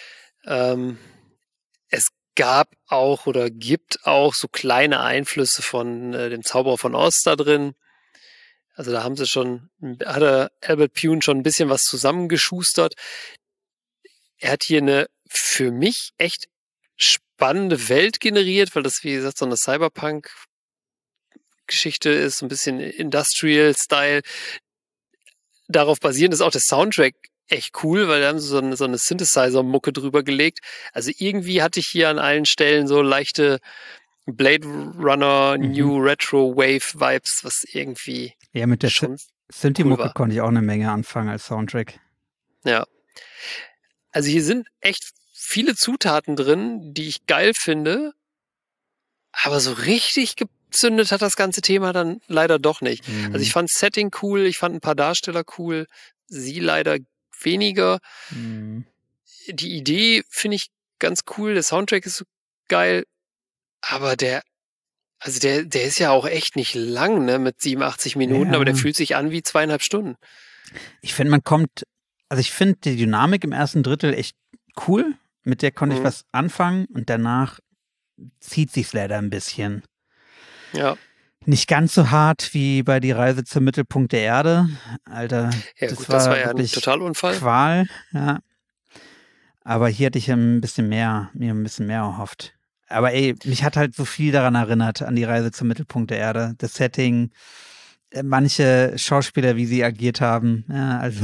Es gab auch oder gibt auch so kleine Einflüsse von dem Zauberer von Oz da drin. Also da hatte Albert Pyun schon ein bisschen was zusammengeschustert. Er hat hier eine für mich echt spannende Welt generiert, weil das, wie gesagt, so eine Cyberpunk-Geschichte ist, ein bisschen Industrial-Style. Darauf basierend ist auch der Soundtrack echt cool, weil da haben sie so eine Synthesizer-Mucke drüber gelegt. Also irgendwie hatte ich hier an allen Stellen so leichte Blade Runner, New Retro Wave Vibes, was irgendwie mit der schon Synthi-Mucke cool konnte ich auch eine Menge anfangen als Soundtrack. Ja. Also hier sind echt viele Zutaten drin, die ich geil finde, aber so richtig gezündet hat das ganze Thema dann leider doch nicht. Also ich fand das Setting cool, ich fand ein paar Darsteller cool, sie leider weniger. Die Idee finde ich ganz cool, der Soundtrack ist so geil, aber der ist ja auch echt nicht lang, ne, mit 87 Minuten, aber der fühlt sich an wie 2,5 Stunden. Ich finde, ich finde die Dynamik im ersten Drittel echt cool, mit der konnte ich was anfangen und danach zieht sich's leider ein bisschen. Ja. Nicht ganz so hart wie bei Die Reise zum Mittelpunkt der Erde. Alter, ja, das war ja ein Totalunfall. Qual, ja. Aber hier hatte ich mir ein bisschen mehr erhofft. Aber mich hat halt so viel daran erinnert, an Die Reise zum Mittelpunkt der Erde. Das Setting, manche Schauspieler, wie sie agiert haben. Ja, also.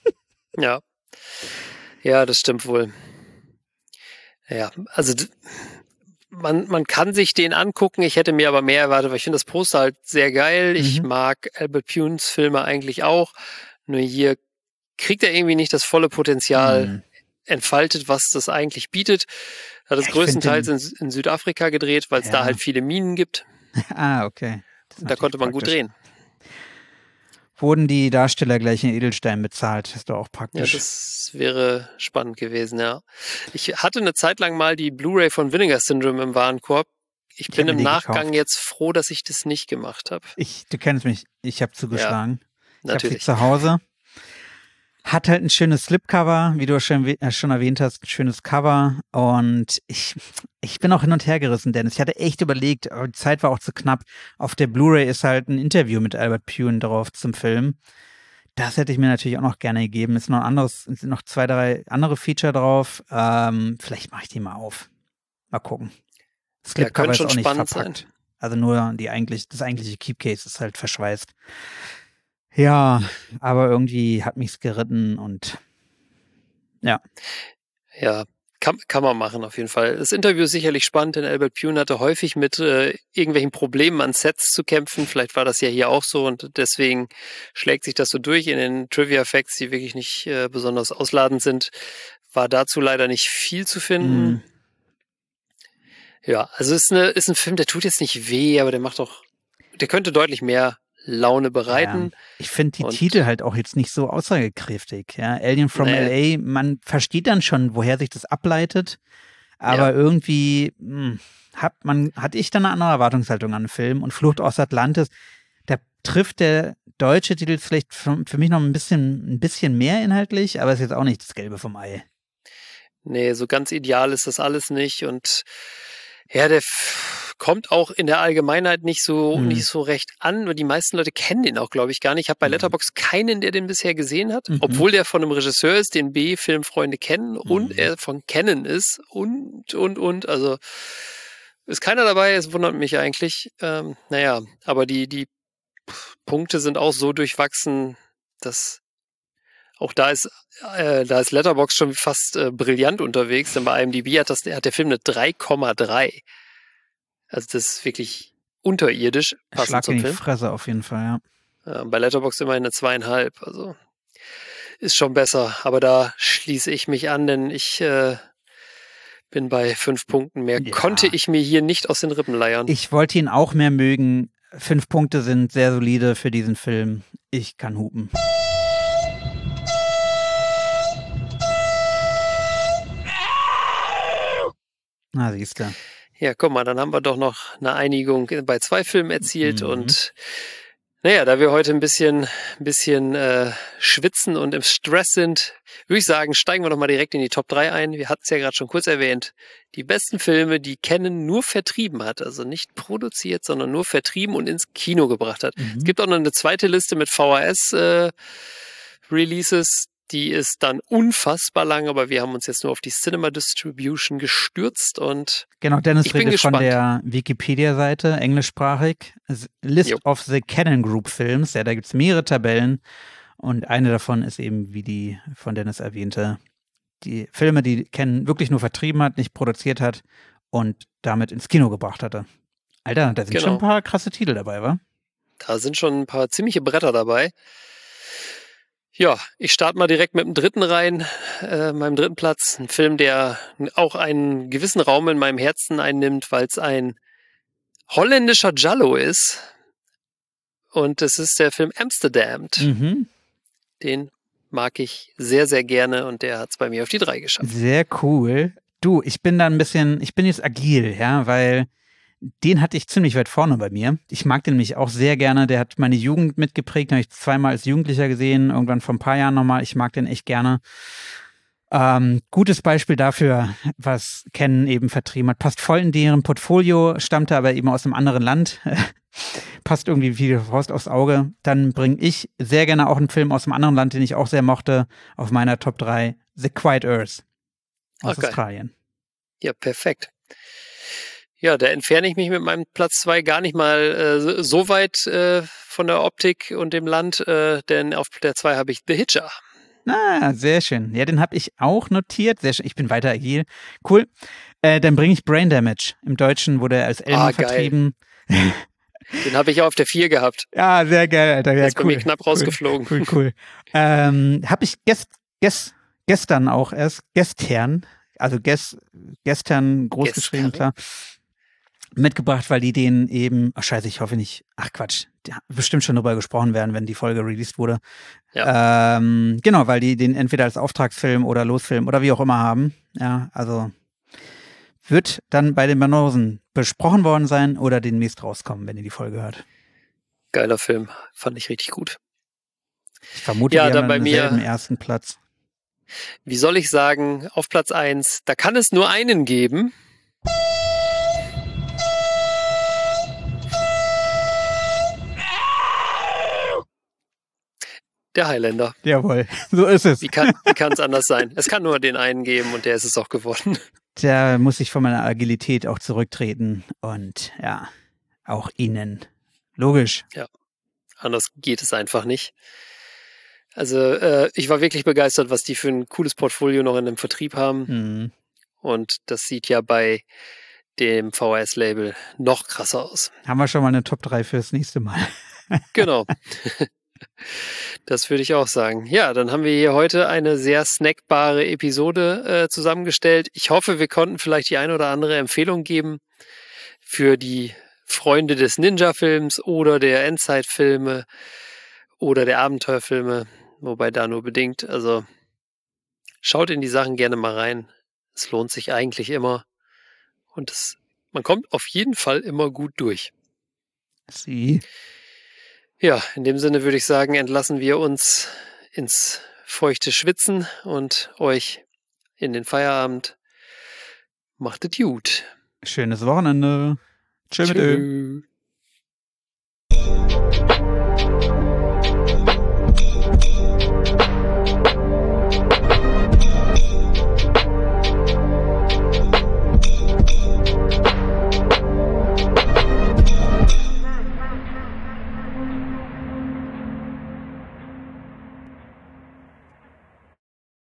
Ja, das stimmt wohl. Ja, also man kann sich den angucken. Ich hätte mir aber mehr erwartet, weil ich finde das Poster halt sehr geil. Ich mag Albert Pyuns Filme eigentlich auch. Nur hier kriegt er irgendwie nicht das volle Potenzial entfaltet, was das eigentlich bietet. Er hat das größtenteils in Südafrika gedreht, weil es da halt viele Minen gibt. Okay. Da konnte man gut drehen. Wurden die Darsteller gleich in Edelstein bezahlt? Das ist doch auch praktisch. Ja, das wäre spannend gewesen, ja. Ich hatte eine Zeit lang mal die Blu-ray von Vinegar Syndrome im Warenkorb. Ich bin im Nachgang jetzt froh, dass ich das nicht gemacht habe. Du kennst mich, ich habe zugeschlagen. Ja, natürlich. Ich habe sie zu Hause. Hat halt ein schönes Slipcover, wie du schon erwähnt hast, ein schönes Cover. Und ich bin auch hin und her gerissen, Dennis. Ich hatte echt überlegt, aber die Zeit war auch zu knapp. Auf der Blu-ray ist halt ein Interview mit Albert Pyun drauf zum Film. Das hätte ich mir natürlich auch noch gerne gegeben. Es sind noch 2, 3 andere Feature drauf. Vielleicht mache ich die mal auf. Mal gucken. Das Slipcover ist auch nicht verpackt. Sein. Also nur das eigentliche Keepcase ist halt verschweißt. Ja, aber irgendwie hat mich's geritten und ja. Ja, kann man machen auf jeden Fall. Das Interview ist sicherlich spannend, denn Albert Pyun hatte häufig mit irgendwelchen Problemen an Sets zu kämpfen. Vielleicht war das ja hier auch so und deswegen schlägt sich das so durch in den Trivia-Facts, die wirklich nicht besonders ausladend sind. War dazu leider nicht viel zu finden. Ja, also ist ein Film, der tut jetzt nicht weh, aber der könnte deutlich mehr Laune bereiten. Ja, ich finde die Titel halt auch jetzt nicht so aussagekräftig. Ja, Alien from LA, man versteht dann schon, woher sich das ableitet, aber irgendwie hatte ich dann eine andere Erwartungshaltung an den Film. Und Flucht aus Atlantis, da trifft der deutsche Titel vielleicht für mich noch ein bisschen mehr inhaltlich, aber ist jetzt auch nicht das Gelbe vom Ei. Nee, so ganz ideal ist das alles nicht. Und ja, der kommt auch in der Allgemeinheit nicht so recht an. Die meisten Leute kennen den auch, glaube ich, gar nicht. Ich habe bei Letterboxd keinen, der den bisher gesehen hat, obwohl der von einem Regisseur ist, den B-Filmfreunde kennen und er von Canon ist und. Also ist keiner dabei, es wundert mich eigentlich. Aber die Punkte sind auch so durchwachsen, dass auch da ist Letterboxd schon fast brillant unterwegs, denn bei IMDb hat der Film eine 3,3. Also das ist wirklich unterirdisch. Schlag in die Fresse auf jeden Fall, ja. Bei Letterboxd immerhin eine 2,5. Also ist schon besser. Aber da schließe ich mich an, denn ich bin bei 5 Punkten mehr. Ja. Konnte ich mir hier nicht aus den Rippen leiern. Ich wollte ihn auch mehr mögen. 5 Punkte sind sehr solide für diesen Film. Ich kann hupen. Na, siehst du. Ja, guck mal, dann haben wir doch noch eine Einigung bei 2 Filmen erzielt und da wir heute ein bisschen schwitzen und im Stress sind, würde ich sagen, steigen wir doch mal direkt in die Top 3 ein. Wir hatten es ja gerade schon kurz erwähnt. Die besten Filme, die Canon nur vertrieben hat, also nicht produziert, sondern nur vertrieben und ins Kino gebracht hat. Es gibt auch noch eine zweite Liste mit VHS-Releases. Die ist dann unfassbar lang, aber wir haben uns jetzt nur auf die Cinema Distribution gestürzt und genau, Dennis redet von der Wikipedia-Seite, englischsprachig, List of the Canon Group Films. Ja, da gibt es mehrere Tabellen und eine davon ist eben, wie die von Dennis erwähnte, die Filme, die Canon wirklich nur vertrieben hat, nicht produziert hat und damit ins Kino gebracht hatte. Alter, da sind schon ein paar krasse Titel dabei, wa? Da sind schon ein paar ziemliche Bretter dabei. Ja, ich starte mal direkt mit dem dritten rein, meinem dritten Platz. Ein Film, der auch einen gewissen Raum in meinem Herzen einnimmt, weil es ein holländischer Giallo ist. Und es ist der Film Amsterdam. Den mag ich sehr, sehr gerne und der hat es bei mir auf die 3 geschafft. Sehr cool. Du, ich bin jetzt agil, ja, weil den hatte ich ziemlich weit vorne bei mir. Ich mag den nämlich auch sehr gerne. Der hat meine Jugend mitgeprägt. Den habe ich 2-mal als Jugendlicher gesehen. Irgendwann vor ein paar Jahren nochmal. Ich mag den echt gerne. Gutes Beispiel dafür, was Canon eben vertrieben hat. Passt voll in deren Portfolio, stammte aber eben aus einem anderen Land. Passt irgendwie wie die Faust aufs Auge. Dann bringe ich sehr gerne auch einen Film aus einem anderen Land, den ich auch sehr mochte, auf meiner Top 3. The Quiet Earth aus Australien. Ja, perfekt. Ja, da entferne ich mich mit meinem Platz 2 gar nicht mal so weit von der Optik und dem Land, denn auf der 2 habe ich The Hitcher. Ah, sehr schön. Ja, den habe ich auch notiert. Sehr schön. Ich bin weiter agil. Cool. Dann bringe ich Brain Damage. Im Deutschen wurde er als Elmer vertrieben. Den habe ich auch auf der 4 gehabt. Ja, sehr geil, Alter. Ja, der ist bei mir knapp rausgeflogen. Cool. Habe ich gestern auch erst, gestern groß geschrieben, klar, mitgebracht, weil die den eben, ich hoffe nicht, bestimmt schon drüber gesprochen werden, wenn die Folge released wurde. Ja. Genau, weil die den entweder als Auftragsfilm oder Losfilm oder wie auch immer haben. Ja, also wird dann bei den Banosen besprochen worden sein oder demnächst rauskommen, wenn ihr die Folge hört. Geiler Film, fand ich richtig gut. Ich vermute, wir haben denselben ersten Platz. Wie soll ich sagen, auf Platz 1, da kann es nur einen geben. Der Highlander. Jawohl, so ist es. Wie kann es anders sein? Es kann nur den einen geben und der ist es auch geworden. Da muss ich von meiner Agilität auch zurücktreten und ja, auch Ihnen. Logisch. Ja, anders geht es einfach nicht. Also ich war wirklich begeistert, was die für ein cooles Portfolio noch in dem Vertrieb haben. Und das sieht ja bei dem VHS-Label noch krasser aus. Haben wir schon mal eine Top 3 fürs nächste Mal. Genau. Das würde ich auch sagen. Ja, dann haben wir hier heute eine sehr snackbare Episode zusammengestellt. Ich hoffe, wir konnten vielleicht die eine oder andere Empfehlung geben. für die Freunde des Ninja-Films oder der Endzeit-Filme oder der Abenteuerfilme, wobei da nur bedingt. Also schaut in die Sachen gerne mal rein. Es lohnt sich eigentlich immer und man kommt auf jeden Fall immer gut durch. Sie. Ja, in dem Sinne würde ich sagen, entlassen wir uns ins feuchte Schwitzen und euch in den Feierabend. Macht es gut. Schönes Wochenende. Tschö mit Ö. Tschö.